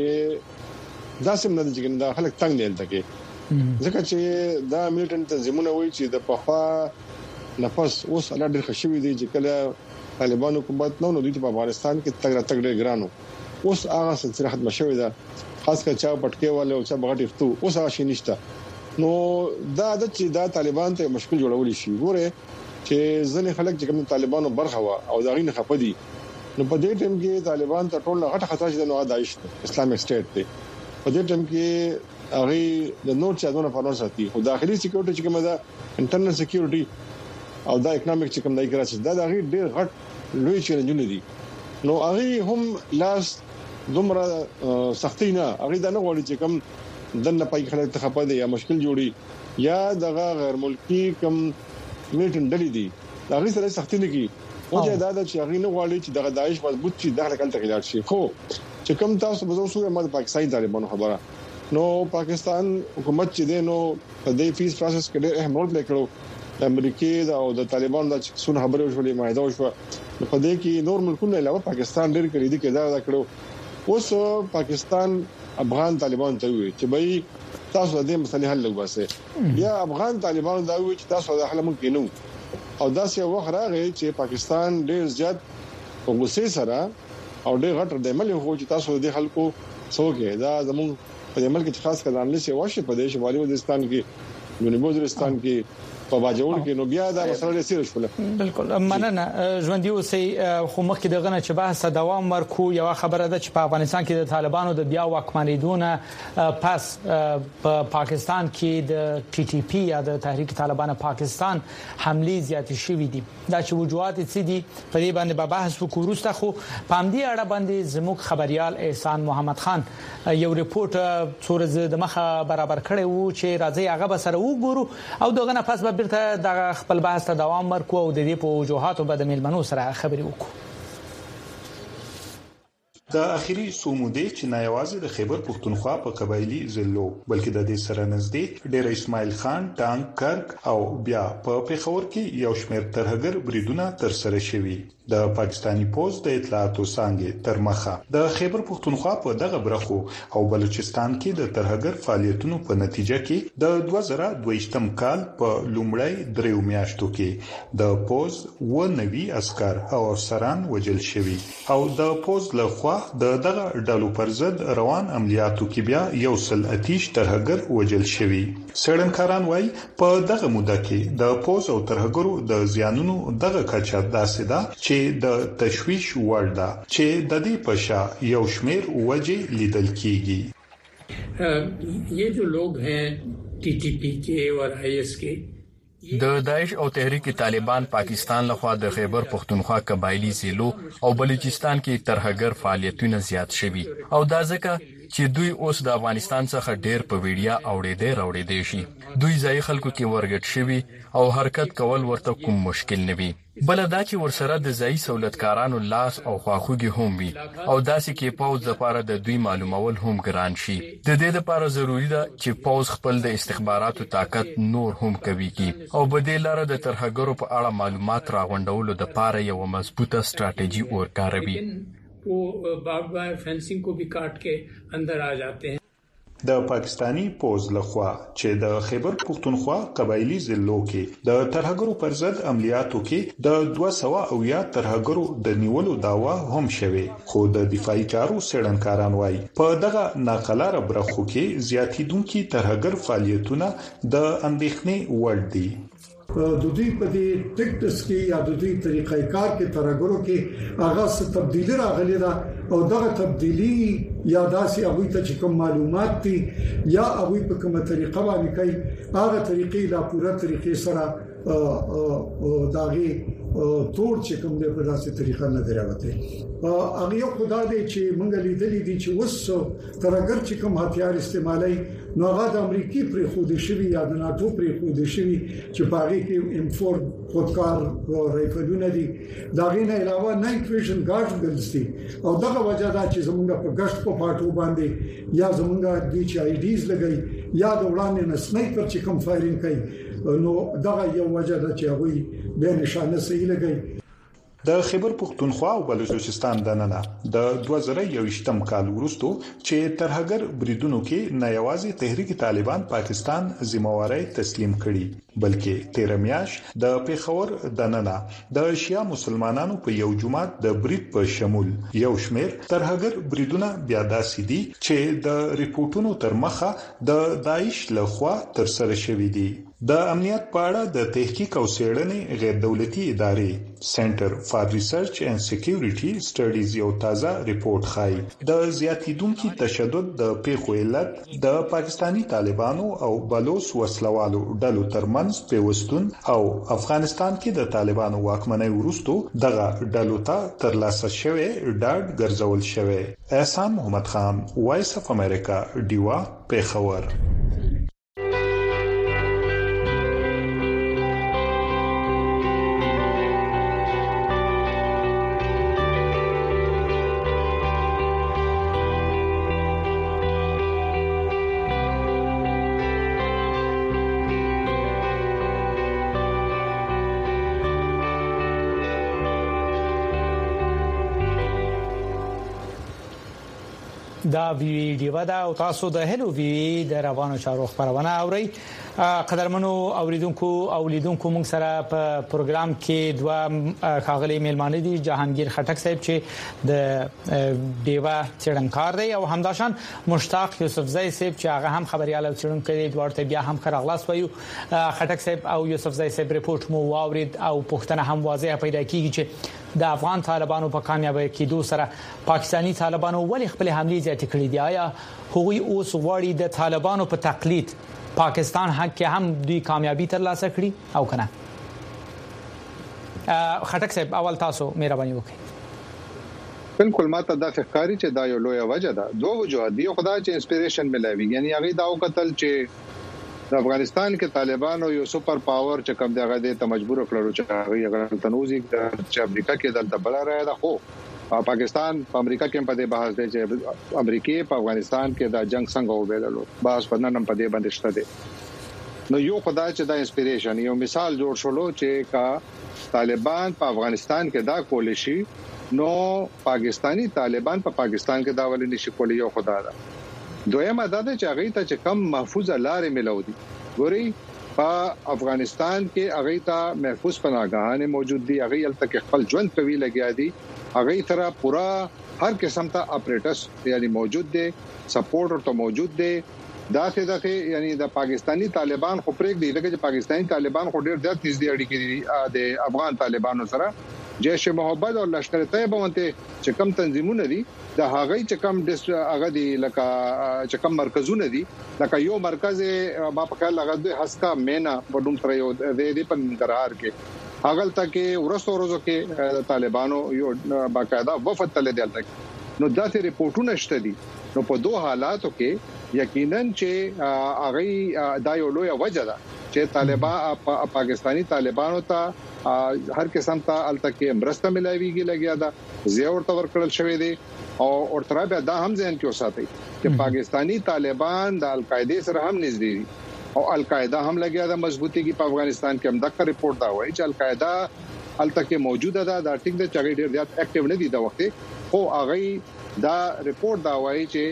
دا سم نه دي چې دا خلک تنگ دي تلته کې ځکه چې دا میلیټنټ تنظیمونه وایي چې د پخوا نفس اوس الله ډېر خوشوي دي چې کله طالبانو حکومت نو نو د افغانستان کې تګ راتګ ډېر ګرانو اوس هغه سلسله ختم شوې ده خاص کر چا پټکي والے او چا بغټ فتو اوس هغه شي نشته نو دا د چې دا طالبان ته مشکل جوړول شي ګوره چې ځنې خلک چې کوم طالبانو برخه وا او دا غي نه خپدي نو په دې ټیم کې طالبان ته ټول غټه خطر شي د نو داعش اسلامي سټیټ ته په دې ټیم کې هغه د نور چاودنه په نور ساتي خو داخلي سکیورټي چې کومه ده انټرنل سکیورټي او دا اکونومیک چې کوم دای کراچي دا د هغه ډېر غټ لوی چیلنجونه دي نو هغه هم لاس دومره سختي نه هغه دا نه غواړي چې کوم دنه پای خلک ته خپه دي یا مشکل جوړي یا دغه غیر ملکی کوم میټن ډلې دي هغه سره سختي نه کی او دا د چې هغه نه غواړي چې دغه داعش مضبوط شي دغه کله تغییر شي خو چې کوم تاسو به زو سوه مده پاکستاني طالبانو خبره نو پاکستان حکومت چې دینو د دې فیس پروسس کې ډېر اهم رول پلی کړو د امریکای او د طالبانو د څون خبرې وشولې معاهده وشو په دې کې نور ملکونه علاوه پاکستان ډېر کړی دي کې دا کړو اوس پاکستان افغان طالبان ته وي چې به تاسو د دې مسلې حل وګورئ یا افغان طالبان دا وي چې تاسو د حل ممکن نو او دا څه وخت راغی چې پاکستان ډېر زیات وګوسې سره او ډېر غټ د عمل هو چې تاسو د خلکو څوګه دا زموږ په ملک کې خاص کړه انلیس واشه په دې شمالي وزیرستان کې یونی وزیرستان کې په باجوړ کې نو بیا دا مسله سره شوله بالکل مننه ژوندۍ اوسې خو مخکې دغه نه چې بحث دوام ورکو یو خبره ده چې په افغانستان کې د طالبانو د بیا واکمنیدونه پس په پاکستان کې د ټي ټي پی یا د تحریک طالبان پاکستان حمله زیاتې شوې دي دا چې وجوهات څه دي په دې باندې به بحث وکړو خو په همدې اړه باندې زموږ خبريال احسان محمد خان یو ریپورت څورز د مخه برابر کړی وو چې راځي هغه به سره وګورو او دغه نه پس به بیرته د خپل بحث ته دوام ورکو او د دې په وجوهاتو به د میلمنو سره خبرې وکړو. د اخیری سومودې چې نه یوازې د خیبر پښتونخوا په قبایلی ضلعو بلکې د دې سره نږدې ډېر اسماعیل خان ټانک کرک او بیا په پیښور کې یو شمېر ترهګر بریدونه تر سره شوي د پاکستانی پوز د اطلاعاتو څنګه تر مخه د خیبر پښتونخوا په دغه برخو او بلوچستان کې د ترهګر فعالیتونو په نتیجه کې د دوه زره دوهشتم کال په لومړی دریو میاشتو کې د پوز و نوي عسكر او افسران وجل شوي او د پوز لخوا د دغه ډلو پر ضد روان عملیاتو کې بیا یو سل اتیش ترهګر وجل شوي سړنکاران وای په دغه موده کې د پوز او ترهګرو د زیانونو دغه کچه داسې ده چې د تشویش وړ ده چې د دې پشا یو شمیر وجه لیدل کیږي. ये जो लोग हैं टी टी पी के और आई एस के د داعش او تحریک طالبان پاکستان لخوا د خیبر پښتونخوا قبایلی ضلعو او بلوچستان کې ترهګر فعالیتونه زیات شوي او دا ځکه چې دوی اوس د افغانستان څخه ډېر په ویډیا اوړېدې راوړېدې شي دوی ځای خلکو کې ورګټ شوي او حرکت کول ورته کوم مشکل نه وي بل دا چې ورسره د ځای سہولتکارانو لاس او خواخوږي هم وي او داسې کې پوز لپاره د دوی معلومول هم ګران شي د دې لپاره ضروری ده چې پوز خپل د استخباراتو طاقت نور هم کوي کی او بدیل لاره د ترهګرو په اړه معلومات راغونډولو د لپاره یو مضبوطه ستراتیژي ورکاروي वो बार्ब वायर फेंसिंग को भी काट के अंदर आ जाते हैं. د پاکستانی پوز لخوا چې د خیبر پختونخوا قبایلی ضلعو کې د ترهګرو پر ضد عملیاتو کې د دوه سوه او یا ترهګرو د نیولو داوا هم شوه خو د دفاعي چارو سړنکاران وایي په دغه ناقلاره برخو کې زیاتیدونکو ترهګر فعالیتونه د اندېښنې وړ دي د دوی په دې ټیکټس کې یا د دوی طریقې کار کې ترهګرو کې هغه څه تبدیلی راغلی دا او دغه تبدیلی یا داسې هغه ته چې کوم معلومات دي یا هغه په کومه طریقه باندې کوي هغه طریقې لا پوره طریقې سره داغي تور چې کوم دې په داسې طریقه نه دراوته هغه یو خدای دې چې مونږ لیدلې دي چې وس ترهګر چې کوم هتیار استعمالي نو هغه د امریکای پر خود شوی یا د ناتو پر خود شوی چې پاره کې ام فور خودکار رایفلونه دي دا غینه علاوه نایټ ویژن ګارډز دي او دغه وجه دا چې زمونږ په غشت په پټو باندې یا زمونږ د ایچ آی ډیز لګي یا د وړاندې نه سنایپر چې کوم فایرینګ کوي نو دغه یو وجه دا چې هغه به نشانه صحیح لګي د خیبر پختونخوا او بلوچستان د ننه د دوه زره یوویشتم کال وروسته چې ترهګر بریدونو کې نه یوازې تحریک طالبان پاکستان ذمہواری تسلیم کړي بلکې تیر میاش د پیښور د ننه د شیا مسلمانانو په یو جماعت د برید په شمول یو شمیر ترهګر بریدونه بیا داسې دي چې د ریپورتونو تر مخه د داعش لخوا تر سره شوې دي د امنیت په اړه د تحقیق او څېړنې غیر دولتي ادارې سنټر فار ریسرچ اینڈ سکیورټي سټډیز یو تازه ریپورت ښایي د زیاتیدونکو تشدد د پیښو علت د پاکستانی طالبانو او بلوچ وسلوالو ډلو ترمنځ پیوستون او افغانستان کې د طالبانو واکمنۍ وروسته دغه ډلو ته ترلاسه شوی ډاډ ګرځول شوی. احسان محمد خان، وایس اف امریکا، ډیوا، پیښور. دا وی ډیوا دا او تاسو د هلو وی د روانو چارو خبرونه اوري. قدرمنو اوریدونکو او لیدونکو موږ سره په پروګرام کې دوه خاغلی میلمانه دي، جهانگیر خټک صاحب چې د ډیوا څېړنکار دی او همداشان مشتاق یوسفزئی صاحب چې هغه هم خبريال او څېړونکی دی. دوړته بیا هم خراغلاس وایو. خټک صاحب او یوسفزئی صاحب ریپورت مو واورید او پښتنه هم واضح پیدا کیږي چې د افغان طالبانو په کامیابی کېدو سره پاکستانی طالبانو ولې خپل حمله زیاتې کړې دي. آیا هغوی اوس غواړي د طالبانو په تقلید پاکستان حق کې هم دوی کامیابی ترلاسه کړي او کنه؟ خټک صاحب اول تاسو مهرباني وکړئ. بالکل ماته دا ښکاری چې دا یو لوی وجه ده. دوه وجوهات دي. خدای چې انسپیریشن ملایوي، یعنی هغه دا وکتل چې د افغانستان کې طالبانو یو سپر پاور چې کوم دغه ته مجبور کړو چې هغه هغه تنوزي چې امریکا کې دلته بل راځي دا خو پاکستان په امریکا کې په دې بحث دی چې امریکای په افغانستان کې دا جنگ څنګه وبېللو بحث په نن په دې باندې شته دي. نو یو خدای چې دا انسپیریشن یو مثال جوړ شولو چې کا طالبان په افغانستان کې دا کول شي نو پاکستانی طالبان په پاکستان کې دا ولې نشي کولی. یو خدای دا دویمه دا چې هغه ته چې کم محفوظ لارې ملودي. ګوري په افغانستان کې هغه ته محفوظ پناهګاهان موجود دي، هغه الته کې خپل ژوند کوي لګیا دي، هغه تر پورا هر قسم ته اپریټرز یعنی موجود دي، سپورټر ته موجود دي. دا څه دغه یعنی د پاکستانی طالبان خو پرېګ دی چې پاکستانی طالبان خو ډېر ډېر تیز دي اړیکې دي د افغان طالبانو سره. جیش محبت او لشکر طیبه وانته چې کم تنظیمونه دي د هغه چې کم هغه دي لکه چې کم مرکزونه دي لکه یو مرکز ما په کال هغه د حسکا مینا وډوم تر یو د دې په قرار کې هغه تکي ورسو ورځو کې طالبانو یو باقاعده وفد تل دی تک. نو داسې ریپورتونه شته دي. نو په دوه حالاتو کې یقینا چې هغه دا یو لوی وجه ده چې طالبان پاکستانی طالبانو ته هر قسم ته التکه مرسته ملایويږي لګیا ده، زیور تور کړل شوې دي او اورترا به دا هم ځین کې وساتي چې پاکستانی طالبان د القاعده سره هم نږدې دي او القاعده هم لګیا ده مضبوطی کې په افغانستان کې هم دا ریپورت دا وایي چې القاعده التکه موجوده ده. دا ټیک ده چې ډېر زیات اکټیو نه دي دا وخت، خو هغه دا ریپورت دا وایي چې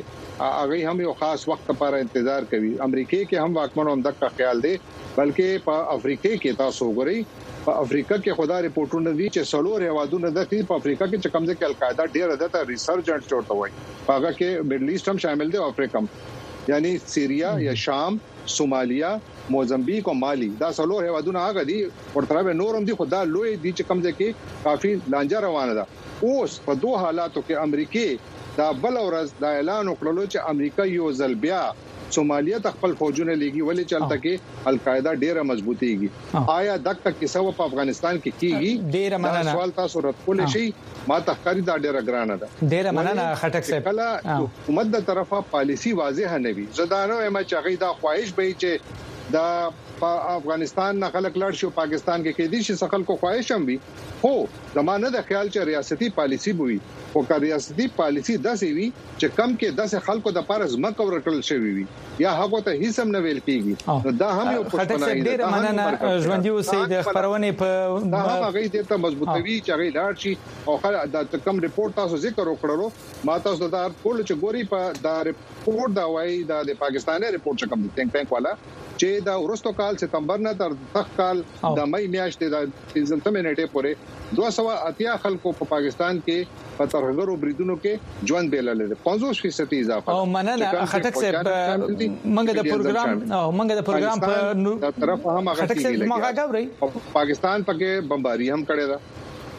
هغه هم یو خاص وخت لپاره انتظار کوي. امریکای کې هم واکمنو هم دغه خیال دی، بلکې په افریقا کې تاسو وګورئ په افریقا کې خدا ریپورتونه دي چې سلور هوادونه د تی په افریقا کې چې کمزې کې القاعده ډیر د ریسرجنټ چورته وای هغه کې مډل ایست هم شامل دي او افریقا یعنی سیریا یا شام، سومالیا، موزمبیک او مالی دا سلور هوادونه هغه دي ورته به نورم دي خدا لوی دي چې کمزې کې کافي لانجه روانه ده. اوس په دوه حالاتو کې امریکای دا بل ورځ دا اعلان وکړلو چې امریکا یو ځل بیا سومالیا ته خپل فوجونه لګي ولې چلته کې القاعده ډیره مضبوطیږي. آیا دغه کیسه په افغانستان کې کیږي؟ ډیره مننه. سوال تاسو رد کول شي ما تخکاری دا ډیره ګرانه ده. ډیره مننه خټک صاحب. کله حکومت د طرفه پالیسی واضح نه وي زدانو اما چغې دا خواهش به چې دا په افغانستان نه خلک لړ شو پاکستان کې کې دي چې سقل کو خواهش هم وي هو زمانه د خیال چې ریاستي پالیسی بوي او که ریاستي پالیسی داسې وي چې کم کې داسې خلکو د پارز مکه ورکل شوی وي یا هغه ته هیڅ هم نه ویل کیږي نو دا هم یو پښتنه ډیره مننه ژوندۍ اوسئ د خبرونه په دا هغه دې ته مضبوطوي چې هغه لاړ شي او خلک د کم ریپورت تاسو ذکر وکړو ما تاسو دا ټول چې ګوري په دا ریپورت دا وایي د پاکستاني ریپورت چې کوم ټینک ټینک والا چې دا ورستو کال سپتمبر نه تر تخ کال د مې میاشتې د پنځلتمې نیټه پورې دوه سوه اتیا خلکو په پاکستان کې په ترهګرو بریدونو کې ژوند بیلل دي پنځوس فیصد اضافه. او مننه خټک صاحب منګه د پروګرام او منګه د پروګرام په طرف هم هغه خټک صاحب ما غاوري پاکستان پکې بمباری هم کړی دا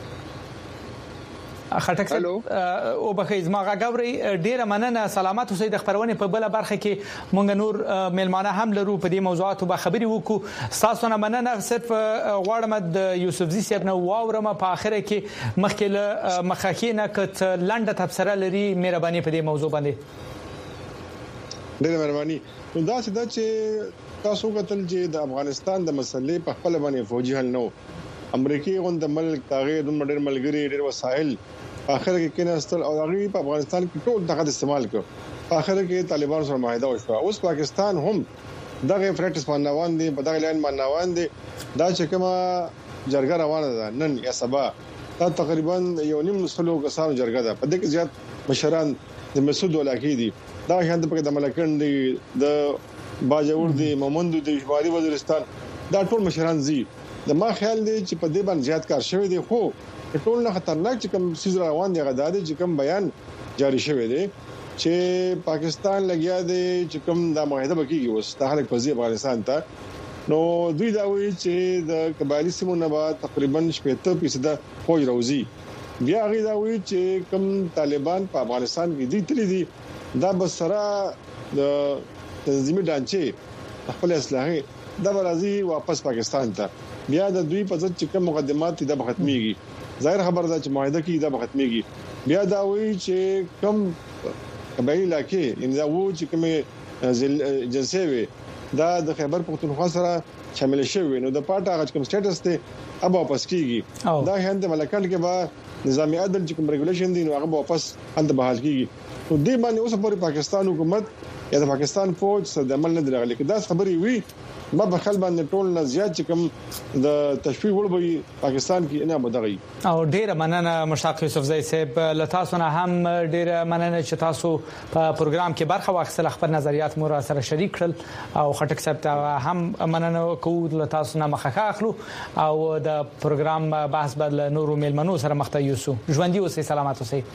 خټک صاحب او بخیز ما غاوري ډیره مننه. سلامات اوسئ. د خبرونه په بل برخه کې مونږ نور میلمانه هم لرو په دې موضوعاتو به خبري وکړو. تاسو نه مننه. صرف غواړم د یوسف زی صاحب نو واورم په اخره کې مخکې له مخاکینه کت لنډه تبصره لري مهرباني په دې موضوع باندې. ډیره مهرباني. دا څه د چې تاسو کتل چې د افغانستان د مسلې په خپل باندې فوجي حل نو امریکای غوند ملک تغیر د مډر ملګری ډیر وسایل اخر کې کیناستل او هغه په افغانستان کې ټول دغه استعمال کړ اخر کې طالبان سره معاهده وشو. اوس پاکستان هم دغه فرټس باندې دي په دغه لاین باندې دي دا چې کومه جرګه روانه ده نن یا سبا دا تقریبا یو نیم سلو کسانو جرګه ده په دغه زیات مشران د مسعود ولاکی دي دا هند په د ملکند د باجوړ دي مومند دي شمالي وزیرستان دا ټول مشران زی د ما خیال دی چې په دې باندې زیات کار شوی دی خو ټول نه خطرناک چې کوم سیز روان دی غداده چې کوم بیان جاری شوی دی چې پاکستان لګیا دی چې کوم د معاهده بکیږي اوس ته خلک پزی افغانستان ته نو دوی دا وایي چې د قبایلی سیمو نه بعد تقریبا شپږ فیصد فوج راوځي بیا غي دا وایي چې کوم طالبان په افغانستان کې دي تللی دي دا بسره د تنظیمي ډانچې خپل اصلاحي دا راځي واپس پاکستان ته بیا د دوی په ځد چې کوم مقدمات دي د ختميږي ظاهر خبر ده چې معاهده کې د ختميږي بیا دا وایي چې کوم قبایلی علاقې ان دا وو چې کوم جنسي وي دا د خیبر پختونخوا سره شامل شوی نو د پټه هغه کوم سټیټس ته اب واپس کیږي دا هند ملکند کې به نظامی عدل چې کوم ریګولیشن دي نو هغه واپس انت بحال کیږي نو دې باندې اوس پورې پاکستان حکومت یا د پاکستان فوج سره د عمل نه درغلي کې دا خبري وي ما په خل باندې ټول نه زیات چې کوم د تشویق وړبي پاکستان کې نه بدغي. او ډیره مننه مشتاق یوسف زئی صاحب له تاسو نه هم ډیره مننه چې تاسو په پروګرام کې برخه واخیستل خبر نظریات مو سره شریک کړل او خټک صاحب ته هم مننه کوو له تاسو نه مخه اخلو او د پروګرام بحث بل نورو میلمنو سره مخته یوسو ژوندۍ اوسئ سلامات اوسئ.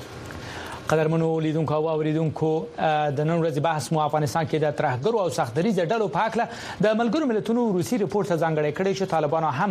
قدرمنو لیدونکو او اوریدونکو د نن ورځې بحث مو افغانستان کې د ترهګرو او سختدریز ډلو په اړه د ملګرو ملتونو روسي ریپورت ځانګړی کړی چې طالبانو هم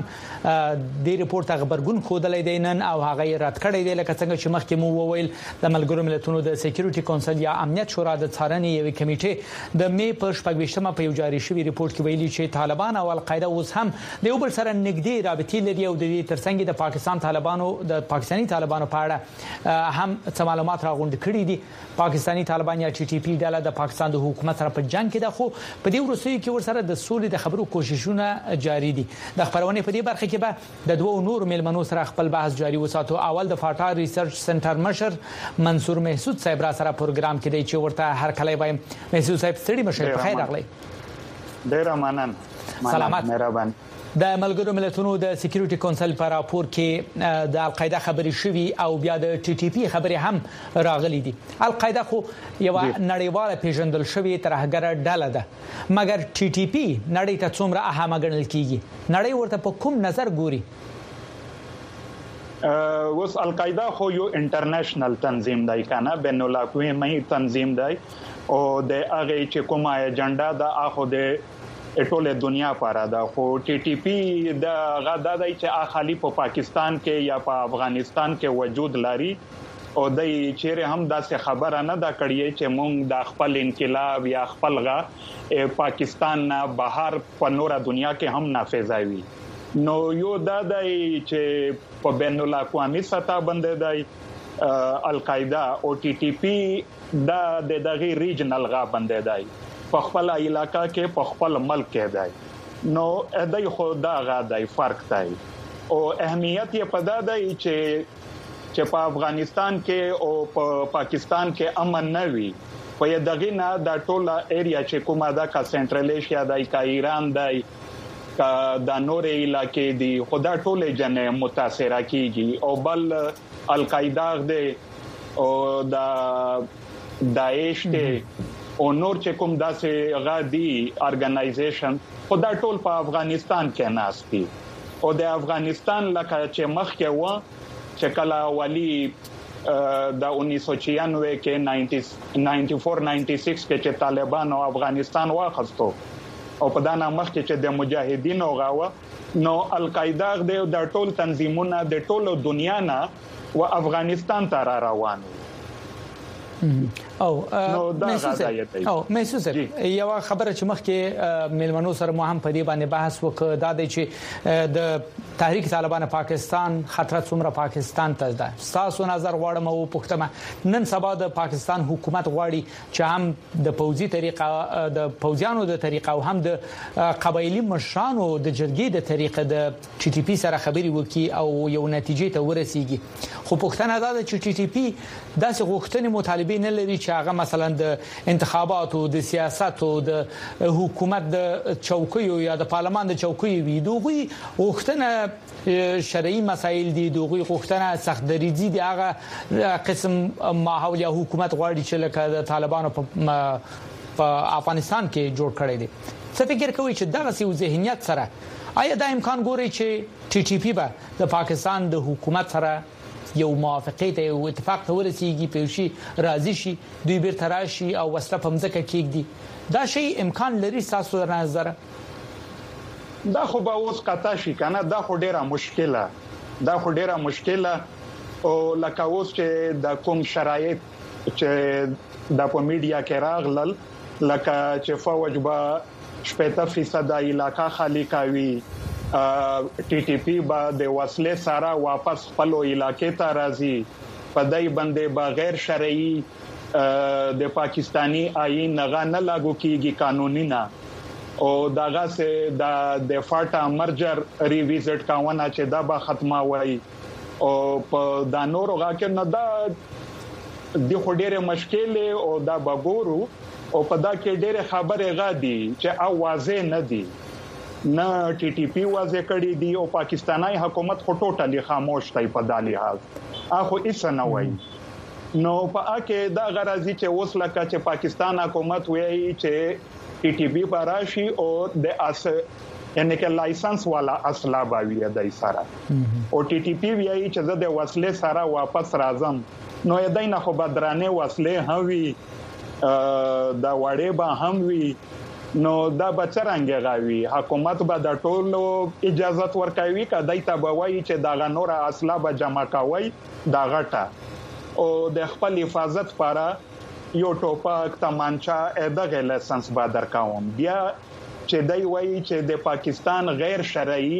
د ریپورت خبرګون خودلې دی نن او هغه رد کړی دی لکه څنګه چې مخکې مو وویل د ملګرو ملتونو د سکیورټي کونسل یا امنیت شورا د څارنې یوې کمیټې د می په شپږ په یو جاري شوی ریپورت کې ویلي چې طالبان او القاعده اوس هم د یو بل سره نږدې رابطې لري او د دې ترڅنګ د پاکستان طالبانو د پاکستاني طالبانو په اړه هم څه معلومات راغونډ کړي دي. پاکستاني طالبان یا ټي ټي پی ډله د پاکستان د حکومت سره په جنگ کې ده خو په دې ورسوي کې ورسره د سولې د خبرو کوششونه جاري دي. د خبرونه په دې برخه کې به د دوه نور ملمنو سره خپل بحث جاري وساتو. اول د فاټا ریسرچ سنټر مشر منصور محسود صاحب را سره پروګرام کې دی چې ورته هر کله وایم محسود صاحب ستړي مشه په خیر راغلی. ډیر مننه. سلامات مهربان. د ملګرو ملتونو د سکیورټي کونسل پر راپور کې د القاعده خبري شوی او بیا د ټي ټي پی خبري هم راغلي دي. القاعده خو یو نړیواله پیژندل شوی ترهګر ډله ده، مګر ټي ټي پی نړۍ ته څومره اهمه ګڼل کیږي؟ نړۍ ورته په کوم نظر ګوري؟ اوس القاعده خو یو انټرنیشنل تنظیم دی کنه، بین الاقوامي تنظیم دی او د هغه چې کومه اجنډا ده اخو د ټوله دنیا لپاره ده. خو ټي ټي پی د غدا دی چې خالی په پاکستان کې یا په افغانستان کې وجود لري او د چیرې هم داسې خبره نه دا کړی چې مونږ د خپل انقلاب یا خپل غا پاکستان نه بهر په نوره دنیا کې هم نافذوي. نو یو دا دی چې په بین الاقوامي سطح باندې دی القاعده او ټي ټي پی دا د دغه ریجنل غا باندې دی په خپل علاقہ کې په خپل ملک کې دی. نو دای خو دا غا دی فرق دی او اهمیت یې پدا دی چې چې په افغانستان کې او په پاکستان کې امن نه وي، په دغه نه د ټوله ایریا چې کومه دا کا سنټرل ایشیا دی کا ایران دی کا د نور علاقې دی خدا ټوله جنې متاثره کیږي. او بل القاعده دی او د داعش دی او نور چې کوم داسې غادي ارګنایزیشن خدا ټول په افغانستان کې ناشتي او د افغانستان لکه چې مخ کې و چې کله اولی د انیس سو چھیانوے کې نائنٹی فور نائنٹی سکس کې چې طالبان او افغانستان واخستو او په دانا مخ کې چې د مجاهدینو غاوه نو القاعده د ټول تنظیمونه د ټولو دنیا نه او افغانستان ته را روان او محسوس او محسوس یو خبره چې مخکې ملمنو سره مو هم په دې باندې بحث وکړ دا د چې د تحریک طالبان پاکستان خطر څومره پاکستان ته ده. تاسو نظر غواړم او پښتمه نن سبا د پاکستان حکومت غواړي چې هم د پوځي طریقه د پوځیانو د طریقه او هم د قبایلی مشرانو د جرګې د طریقه د ټي ټي پی سره خبري وکړي او یو نتیجې ته ورسیږي. خو پښتنه دا چې ټي ټي پی داسې غوښتنې مطالبه نه لري چې هغه مثلا د انتخاباتو د سیاست او د حکومت د چوکیو یا د پارلمان د چوکیو وي. دوی غوښتنه شرعي مسایل دي، دوی غوښتنه سخت دریځي دي، هغه قسم ماحول یا حکومت غواړي چې لکه د طالبانو په افغانستان کې جوړ کړی دي. څه فکر کوي چې دغه سیو ذهنیت سره آیا دا امکان ګوري چې ټي ټي پی به د پاکستان د حکومت سره یو موافقه ته او اتفاق ته ورسیږي، پېښې راضي شي، دوی بیرته راشي او وسله په مځکه کېږي؟ دا شی امکان لري تاسو در نظر؟ دا خو به اوس قطع شي کنه، دا خو ډیره مشکله دا خو ډیره مشکله او لکه اوس چې د کوم شرایط چې د په میډیا کې راغلل لکه چې فوج به شپږ فیصد علاقہ خالی کوي، ټي ټي پی با د وسلې سره واپس خپل علاقې ته راځي، په دای باندې بغیر شرعي د پاکستانی آئین نه نه لاګو کیږي قانوني نه او دغه سه د فاټا مرجر ریویزټ کاونه چې دا به ختمه وای او په د نورو غاکه نه دا د خډيره مشکل او دا بګورو او په دا کې ډېر خبره غادي چې اوازه نه دي، نه ټي ټي پی واځه کړی دی او پاکستاني حکومت خو ټوټلی خاموش دی په دالي حال اخو هیڅ نه وایي. نو په اکه دا غرضی چې اوس لکه چې پاکستان حکومت وایي چې ټي ټي پی پراشي او د اس یعنی کې لایسنس والا اصله باوی دی سره او ټي ټي پی وایي چې زه د وسلې سره واپس راځم، نو یدای نه خو بدرانه وسلې هوي دا وړې به هم وي، نو دا بچرانګ غاوي حکومت به د ټولو اجازه ورکوي کدی ته بوي چې دا غنوره اصله به جمع کوي دا غټه او د خپل حفاظت لپاره یو ټوپک تمانچا دغه لایسنس به درکاوم. بیا چې دی وایي چې د پاکستان غیر شرعي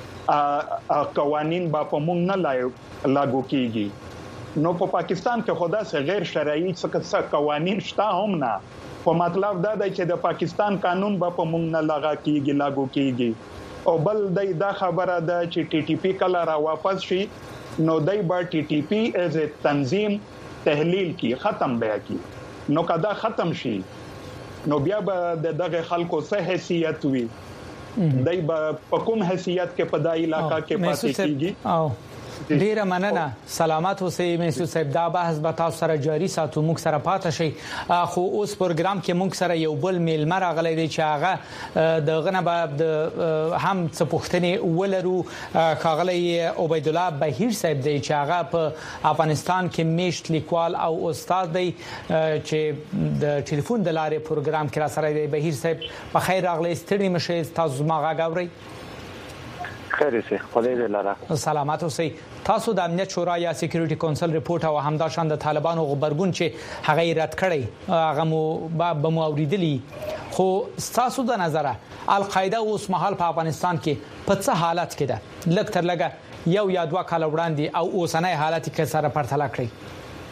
قوانين به په موږ نه لاګو کیږي، نو په پاکستان کې خدا سه غیر شرعي څه قوانين شته هم نه، په مطلب دا دی چې د پاکستان قانون به په موږ نه لغا کیږي لاګو کیږي. او بل دای دا خبره ده چې ټي ټي پی کله را واپس شي نو دای به ټي ټي پی از تنظیم تحلیل کی ختم بیا کی، نو کدا ختم شي نو بیا به دغه خلکو څه حیثیت وي دای په کوم حیثیت کې په دای علاقہ کې پاتې کیږي. او ډیره مننه. سلامات اوسئ محسوس صاحب. دا بحث به تاسو سره جاری ساتو، موږ سره پاتې شي. خو اوس پروګرام کې موږ سره یو بل میلمه راغلی دی چې هغه د غنه به د هم څه پوښتنې ولرو. ښاغلی عبید الله بهیر صاحب دی چې هغه په افغانستان کې میشت لیکوال او استاد دی چې د ټلیفون د لارې پروګرام کې را سره دی. بهیر صاحب په خیر راغلی، ستړي مشه، تاسو ما غاوري. خیر سي خدای لاره. سلامات اوسئ. تاسو د امنیت شورا یا سکیورټي کونسل ریپورت او همدا شان د طالبانو غبرګون چې هغه رد کړی هغه مو به مو اوریدلی، خو تاسو د نظر القاعده اوس مهال په افغانستان کې په څه حالت کې ده؟ لږ تر لږه یو یا دوه کال وړاندې او اوسنۍ حالت کې سره پرتله کړئ.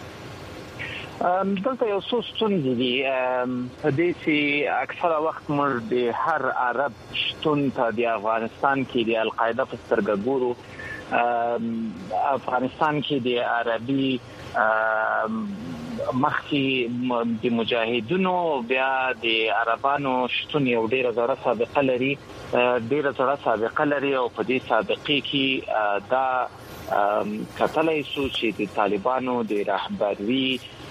دلته یو څه ستونزې دي په دې چې اکثره وخت موږ د هر عرب شتون ته د افغانستان کې د القاعده په سترګه ګورو. افغانستان کې د عربي مخکې د مجاهدونو بیا د عربانو شتون یو ډیره زړه سابقه لري ډیره زړه سابقه لري او په دې سابقه کې دا کتلای شو چې د طالبانو د رهبری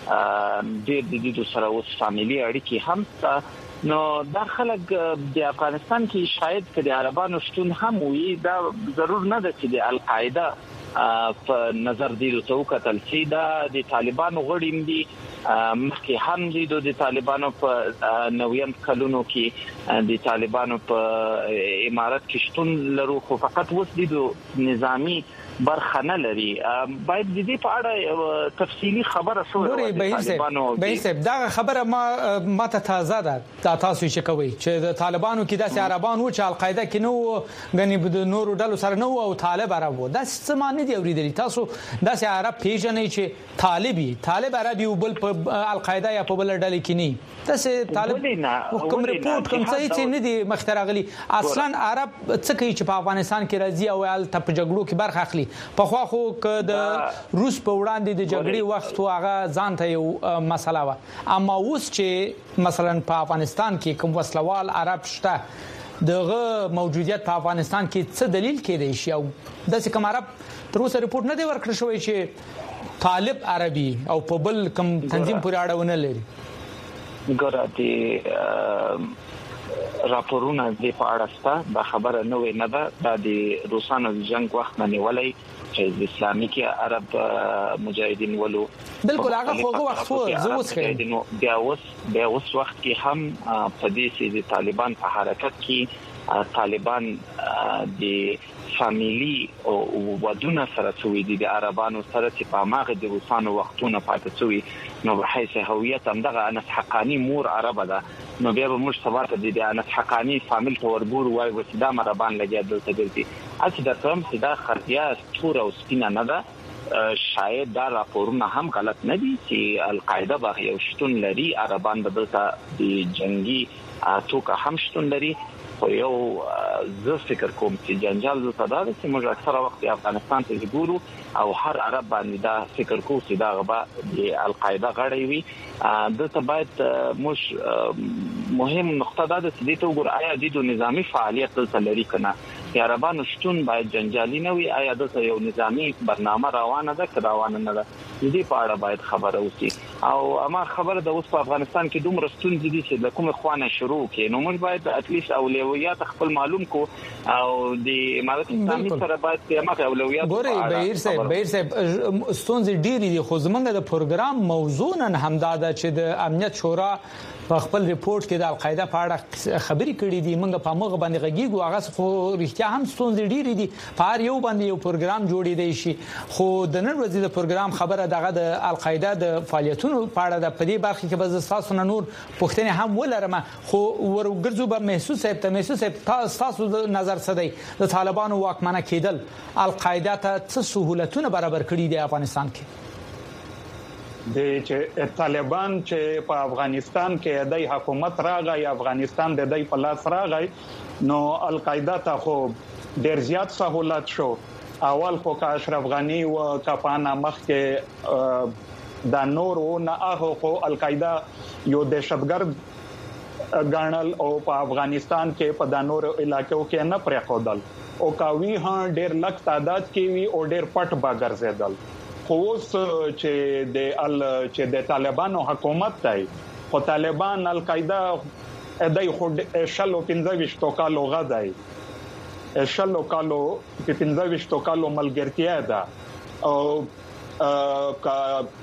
د دې سره اوس فاميلي اړیکې هم نو دا خلک د افغانستان کې شاید چې د عربانو شتون هم وي، دا ضرور نه ده چې د القاعده په نظر دی ته وکتل چې دا د طالبانو غړي دي. مخکې هم دي د طالبانو په نویم کلونو کې د طالبانو په امارات کې شتون لرو، خو فقط اوس د نظامی برخه نه لري. باید د دې په اړه تفصیلی خبره شوې وي. طالبانو به صاحب دا خبره ما ماته تازه ده تاسو چې کوي چې د طالبانو کې داسې عربان و چې القاعده کې نو غني د نورو ډلو سره نو او طالب عرب و. دا څه معنی دی اوریدلی؟ تاسو داسې عرب پیژنئ چې طالبي طالب عربي او بل په القاعده یا په بل ډله کې نه داسې طالب کوم ریپورت کوم څه چې نه دی مخترغلی. اصلا عرب څه کوي چې په افغانستان کې راځي او ال ته په جګړو کې برخه اخلي. په خو خو ک د روس په وړاندې د جګړې وخت هغه ځان ته یو مسله و، اما اوس چې مثلا په افغانستان کې کوم وسلوال عرب شته دغه موجودیت په افغانستان کې څه دلیل کېدی شي؟ او داسې کوم عرب تر اوسه ریپورت نه دی ورکړی شوی چې طالب عربي او په بل کوم تنظیم پورې اړه نه لري. ګوره د راپورونه د پاړستا دا خبره نه وي نه ده د روسانو د جنگ وخت نه نیولای چې د اسلامي کې عرب مجاهدین ولو بالکل هغه خو وخت وو زه اوس کې بیا اوس بیا اوس وخت کې هم په دې چې د طالبان په حرکت کې طالبان د فاميلي او ودونه سره څوي دي د عربانو سره چې په ماغه د روسانو وختونه پاتې څوي نو به حیث هویت هم دغه انس حقانی مور عربه ده. نو بیا به موږ سبا ته د انس حقانی فامیل ته ورګور وای و چې دا مربان لګیا دلته ګرځي. اته د ترم چې دا خرتیا ستوره او سپینه نه ده. شاید دا راپورونه هم غلط نه دي چې القاعده به یو شتون لري، عربان به دلته د جنگي توکه هم شتون لري. خو یو زه فکر کوم چې جنجال دلته دا چې موږ اکثره وخت افغانستان ته ګورو او هر عرب باندې دا فکر کوو چې دا غبا د القاعده غړي وي. دلته باید موږ مهم نقطه دا ده چې د تو ګور آیا د نظامی فعالیت دلته لري کنه یا عربانو شتون باید جنجالي نه وي، آیا دلته یو نظامی برنامه روانه ده که روانه نه ده. دې په اړه باید خبره وشي. او اما خبره د اوس په افغانستان کې دومره ستونزې دي چې د کومه خوانه شروع کې نو موږ باید اتلیست اولویات خپل معلوم کو او د امارات اسلامي سره باید پیغام اولویات ګوري. بهیر صاحب بهیر صاحب ستونزې ډېری دي، خو زمونږ د پروګرام موضوع نن همدا ده چې د امنیت شورا په خپل ریپورت کې د القاعده په اړه خبرې کړې دي. موږ په موږ باندې غږیږو، هغه خو رښتیا هم ستونزې ډېری دي. په هر یو باندې یو پروګرام جوړې دی شي، خو د نن ورځې د پروګرام خبره دغه د القاعده د فعالیتونو په اړه د پدې برخه کې به تاسو نه نور پوښتنه هم ولرم. خو ورګرځو به محسوس صاحب ته محسوس صاحب تاسو د نظر څه دی د طالبانو واکمنه کېدل القاعده ته څه سہولتونه برابر کړي دي افغانستان کې؟ د چې طالبان چې په افغانستان کې د حکومت راغی، افغانستان د دای په لاس راغی، نو القاعده ته خو ډیر زیات سہولت شو. اول خو کا اشرف غنی او کپانا مخ کې د نور او نه هغه خو القاعده یو دهشتګرد غاڼل او په افغانستان کې په دانور علاقو کې نه پرې خودل او کاوی ها ډېر لک تعداد کې وی او ډېر پټ با ګرځیدل خو اوس چې د ال چې د طالبانو حکومت دی خو طالبان القاعده دای خو شلو پنځه کالو غدای شلو کالو په پنځه کالو ملګرتیا ده او کا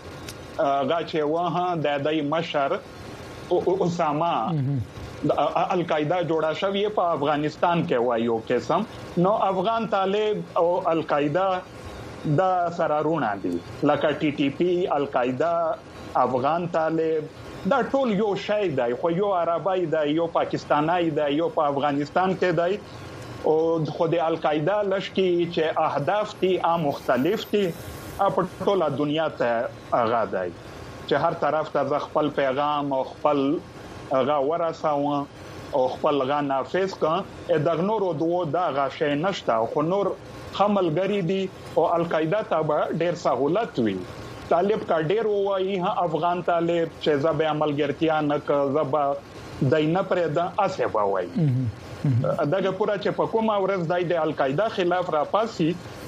غاچه واه د دای مشر اسامه القاعده جوړه شوی په افغانستان کې وایو قسم نو افغان طالب او القاعده د سرارونه دي لکه ټي ټي پی القاعده افغان طالب دا ټول یو شی دی خو یو عربی دی یو پاکستاني دی یو په افغانستان کې دی او خو د القاعده لشکي چې اهداف دي ا مختلف دي په ټوله دنیا ته اغا دی چې هر طرف ته خپل پیغام او خپل غا ورساو او خپل غا نافذ کړه د نورو دوه دا غشې نشته خو نور خملګری دي او القاعده ته ډېر سہولت وي طالب کا ډېر وایي افغان طالب چې زب عملګرتیا نه ک زب دینه پرې د اسه وایي دغه پورا چې په کومه ورځ د القاعده خلاف را پاسي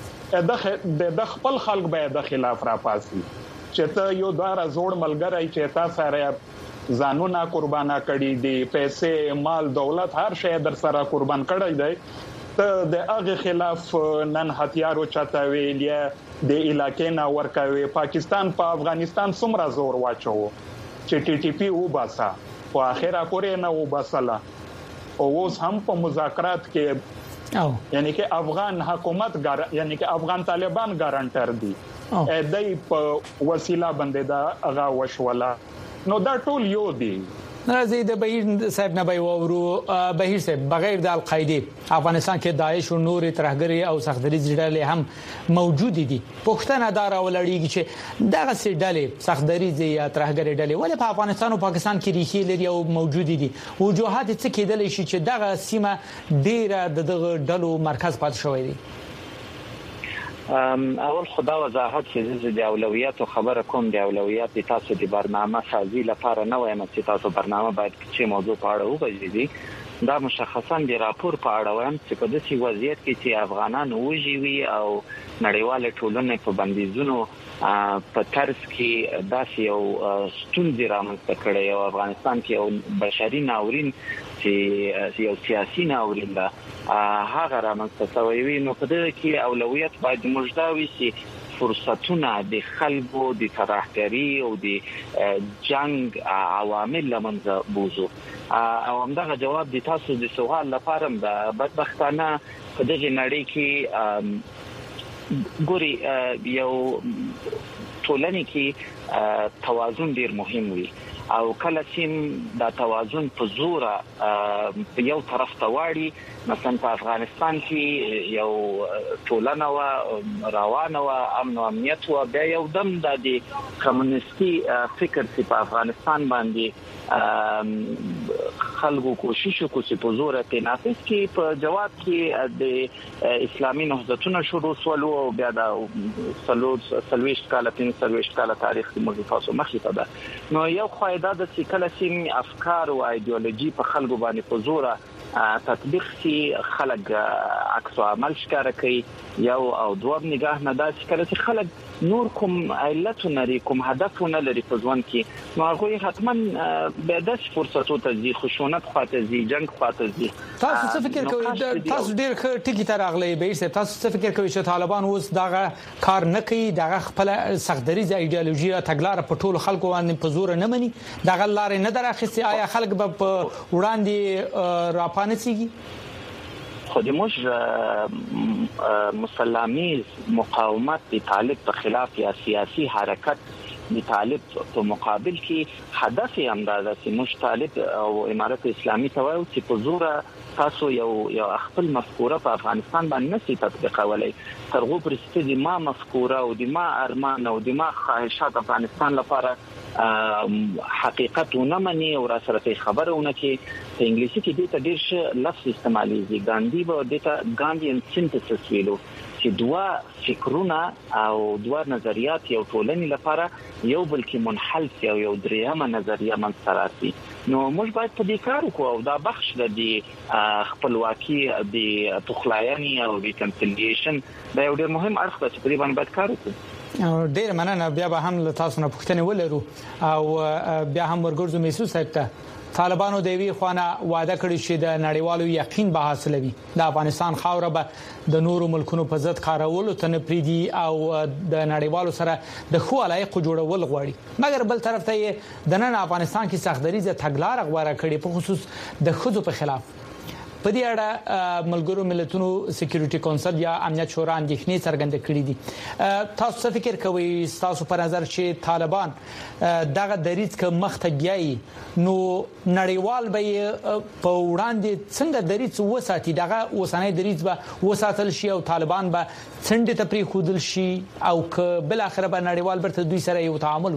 د خپل خلک به د خلاف را پاسي چې ته یو دار زوړ ملګری چې تا سره ځانونه قربانا کړي دي پیسې مال دولت هر شی در سره قربان کړی دی ته د هغه خلاف نن هتیارو چاته ویلیا د علاقې نه ورکوي پاکستان په افغانستان څومره زور واچو چې ټي ټي پی وباسا په اخره پورې نه وباسلا او اوس هم په مذاکرات کې او یعنی کې افغان حکومت ګار یعنی کې افغان طالبان ګارانټر دي ا دای په وسیله باندې دا هغه وشولا نو دا ټول یو دي نازي د بهیر صاحب نه وورو بهیر صاحب بغیر د القاعده افغانستان کې داعش او نور ترهګری او سختدریز ډلې هم موجود دي پښتنه دار ولړیږي چې دغه سي ډلې سختدریز یا ترهګری ډلې ولې په افغانستان او پاکستان کې ریښې لري او موجود دي وجوهات څه کېدل شي چې دغه سیمه ډیره دغه ډلو مرکز پات شوی دی اول خدا وضاحت چې د اولویات خبره کوم د اولویات تاسو د برنامه سازي لپاره نه وایم چې تاسو برنامه باید چې موضوع په اړه وغږیږي دا مشخصا د راپور په اړه وایم چې په داسې وضعیت کې چې افغانان وژوي او نړیواله ټولنه په بندیزونو په طرز کې داسې یو ستونزې رامنځته کړي او افغانستان کې یو بشري ناورین چې یو سیاسي ناورین ده هغه رامنځته شوی وي نو په دې کې اولویت باید مجداوي چې فرصتونه د خلکو د ترهګری او د جنگ عوامل لمنځه بوزو او همدغه جواب د تاسو د سوال لپاره د بدبختانه په دغه نړۍ کې ګوري یو ټولنې کې توازن ډیر مهم وي او کله چې دا توازن په زور یو طرف ته واړي مثلا په افغانستان کې یو ټولنه وا روانه وا امن او امنیت وا بیا یو دم د کمونیستي فکر چې په افغانستان باندې خلکو کوشش وکړي چې په زور تنافس کې په جواب کې د اسلامي نهضتونو شروع سوالو او بیا د سلوت سلويش کاله پین سلويش کاله تاریخ د مخې مخې ده نو یو قاعده د کله چې افکار او ایدئولوژي په خلکو باندې په زور تطبیق سي خلک عکس عمل ښکار کوي یو او دوه نگاه نه دا چې کله چې خلک نور کوم علتونه لري کوم هدفونه لري په ځوان کې نو هغه حتما به د فرصتو ته ځي خشونت خاطر ځي جنگ خاطر ځي تاسو څه فکر کوئ تاسو ډیر ټکی تر اغلی به تاسو څه فکر کوئ چې طالبان اوس دغه کار نه کوي دغه خپل سختدریز ایدئولوژي تګلار په ټولو خلکو باندې په زور نه مني دغه لار نه درخصي آیا خلک به وړاندې راپانسيږي خو د موږ مسلمانیز مقاومت د طالب په خلاف یا سیاسي حرکت د طالب په مقابل کې هدف یې همدغه چې موږ طالب او امارت اسلامي ته وایو چې په زور تاسو یو یو خپل مفکوره په افغانستان باندې نشي تطبیقولای ترغه پرسته د ما مفکوره او د ما ارمان او د ما خواهشات افغانستان لپاره حقیقت نه مني او را سره خبرونه کې په انګلیسي کې د ډېر ښه لفظ استعمالي ګاندی به د ګاندیان سینتھسس ویلو چې دوا فکرونه او دوا نظریات یو ټولنې لپاره یو بل کې منحل شي او یو دریمه نظریه منځ راځي نو موږ باید په دې کار وکړو او دا بخش د خپلواکي د تخلایني او ریکنسیلیشن دا یو ډېر مهم اړخ دی چې په دې باندې باید کار وکړو. ډېر مننه. بیا به هم له تاسو نه پوښتنه ولرو او بیا هم ورګرځو میسو صاحب ته. طالبانو د وی خوانه وعده کړی چې د نړیوالو یقین به حاصلوي د افغانستان خاوره به د نورو ملکونو په ضد کارولو ته نه پریدي او د نړیوالو سره د خو علایق جوړول غواړي. مګر بل طرف ته د نن افغانستان کې سختدریزه تګلار غواره کړي په خصوص د خځو په خلاف. په دې اړه ملګرو ملتونو سکیورټي کونسل یا امنیت شورا اندېښنې څرګندې کړې دي. تاسو څه فکر کوئ تاسو په نظر چې طالبان دغه دریځ کې مخته بیاي نو نړیوال به په وړاندې څنګه دریځ وساتي دغه وسانه دریځ به وساتل شي او طالبان به څنګه ته پری خودل شي او ک بل اخر به نړیوال برته دوی سره یو تعامل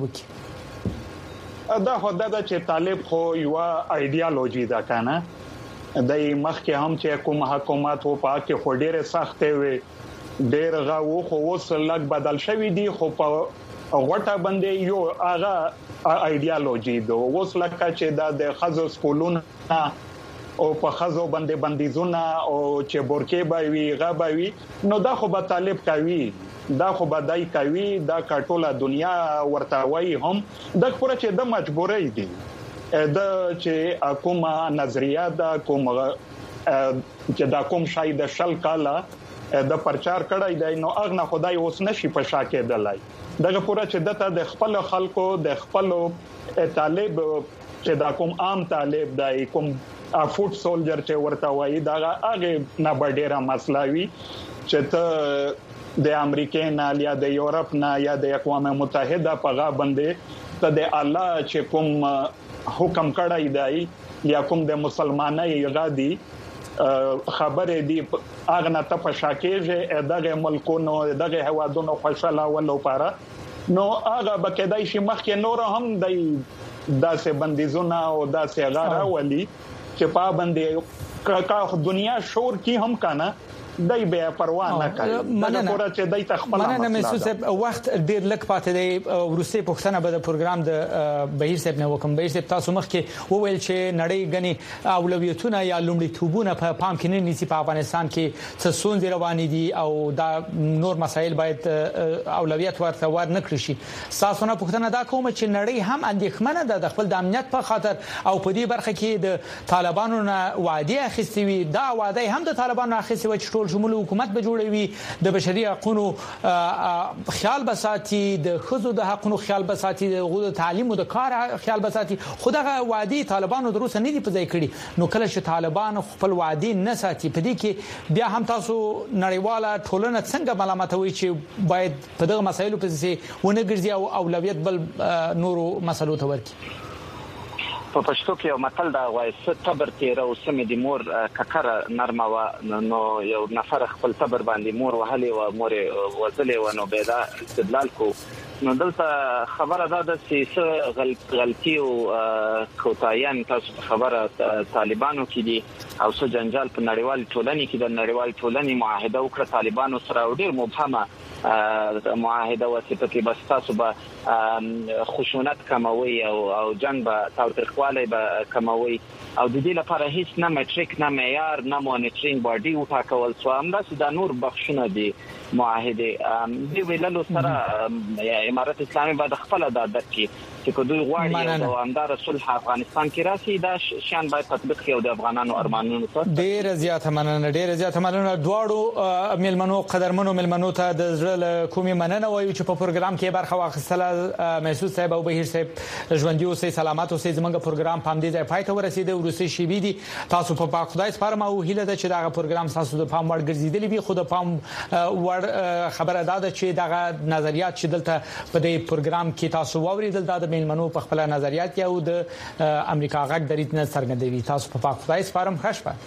وکړي. دا خو دا چې طالب خو یو ایدئولوژي دا کنه دای مخکې هم چې کوم حکومت وو پاکه خو ډیره سخته وي ډیر غو خو اوس لګ بدل شوی دی خو په غټه باندې یو هغه ایدئولوژي دو اوس لکه چې دا د خزو سکولونه او په خزو باندې بندیزونه او چې بورکې به وي غبا وي نو دا خو به طالب کوي دا خو به دای کوي دا کټوله دنیا ورته وای هم د خبره چې د مجبورۍ دي د چې کومه نظریه دا کوم چې دا کوم شای د شل کاله د پرچار کړای دی نو اغه خدای اوس نشي په شا کېدلای دغه پوره چې دته د خپل خلکو د خپل طالب چې دا کوم عام طالب دی کوم فوټ سولجر چې ورته وایي دا هغه نه ډیره مسلاوي چې ته د امریکا نه یا د یورپ نه یا د اقوام متحده په غا باندې ته د الله چې کوم حکم کړای دی یا کوم د مسلمانای غادي خبره دی اغه نه ته په شاکېږي دغه ملکونو دغه هوادونو خوشاله ولو پاره نو هغه بکدای شي مخکې نور هم د داسې بندیزونه او داسې غاره ولي چې په باندې کا دنیا شور کی هم کنه دای به پروا نه کوي دا پوره چې دای تخپل مننه مسعود صاحب وخت ډیر لک پاتې دی روسي پښتنه به د پروګرام د بهیر صاحب نه وکم بهیر صاحب تاسو مخکې وویل چې نړۍ غني اولویتونه یا لومړی توبونه په پام کې نه نیسي په افغانستان کې څه سونځ روان دي او دا نور مسایل باید اولویت ورته ور نه کړی شي تاسو نه پښتنه دا کوم چې نړۍ هم اندېښمنه ده د خپل د امنیت په خاطر او په دې برخه کې د طالبانو نه وعده اخیستي وي دا وعده هم د طالبانو اخیستي و چې شمول حکومت به جوړوي د بشري حقوقو خیال بساتي د خزو د حقوقو خیال بساتي د غو تعلیم او د کار خیال بساتي خدغه وادي طالبانو دروسه نه دي په ځای کړي نو کله چې طالبان خپل وادي نه ساتي په دې کې بیا هم تاسو نړیواله ټولنه څنګه ملامتوي چې باید په دغه مسایلو په ځای ونه ګرځي او اولویت بل نورو مسلو ته ورکړي په پښتو کې یو متل دا وایي صبر تیر او سمې د مور ککره نرمه و نو یو نفر خپل صبر باندې مور وهلي و مور وزلې و نو به دا استدلال کو نو دلته خبره ده چې غلطي او کوتاهیان تاسو خبره طالبانو کې دي او څه جنجال په نړیوال ټولنې کې د نړیوال ټولنې معاهده وکړه طالبانو سره ډېر مبهمه معاهده وسیته کې بس تاسو به خشونت کموي او او جنگ به تاوتریخوالی به کموي او د دې لپاره هیڅ نه میټریک نه معیار نه مانیټرینګ باډي وټاکول شو همداسې د نور بخښونه دي معاهده دی ویلو سره امارات اسلامي بعد خپل د عادت کې چې دوی غواړي او همدار صلح افغانستان کې راسي دا شان باید تطبیق کړي او د افغانانو ارمانونو ته ډیر زیات مننه ډیر زیات مننه دواړو ملمنو قدرمنو ملمنو ته د زړه کومي مننه وایو چې په پروګرام کې برخه واخیستله مسعود صاحب او بهیر صاحب ژوندۍ اوسئ سلامات اوسئ زموږ پروګرام په دې ځای پای ته ورسیده ورسې شي بي دي تاسو په پاک خدای سپارم او هیله ده چې دا پروګرام تاسو د پام وړ ګرځیدلی وي خو د پام وړ خبره ده چې دا نظریات چې دلته په دې پروګرام کې تاسو ووریدل دا د ملمنو په خپل نظریات یا د امریکا غږ دریت نه څرګندوي تاسو په پاک خدای سپارم خښبه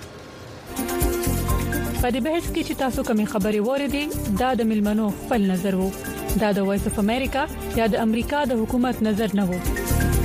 په دې بحث کې چې تاسو کومې خبرې وریدي دا د ملمنو خپل نظر وو دا د وایس اف امریکا یا د امریکا د حکومت نظر نه وو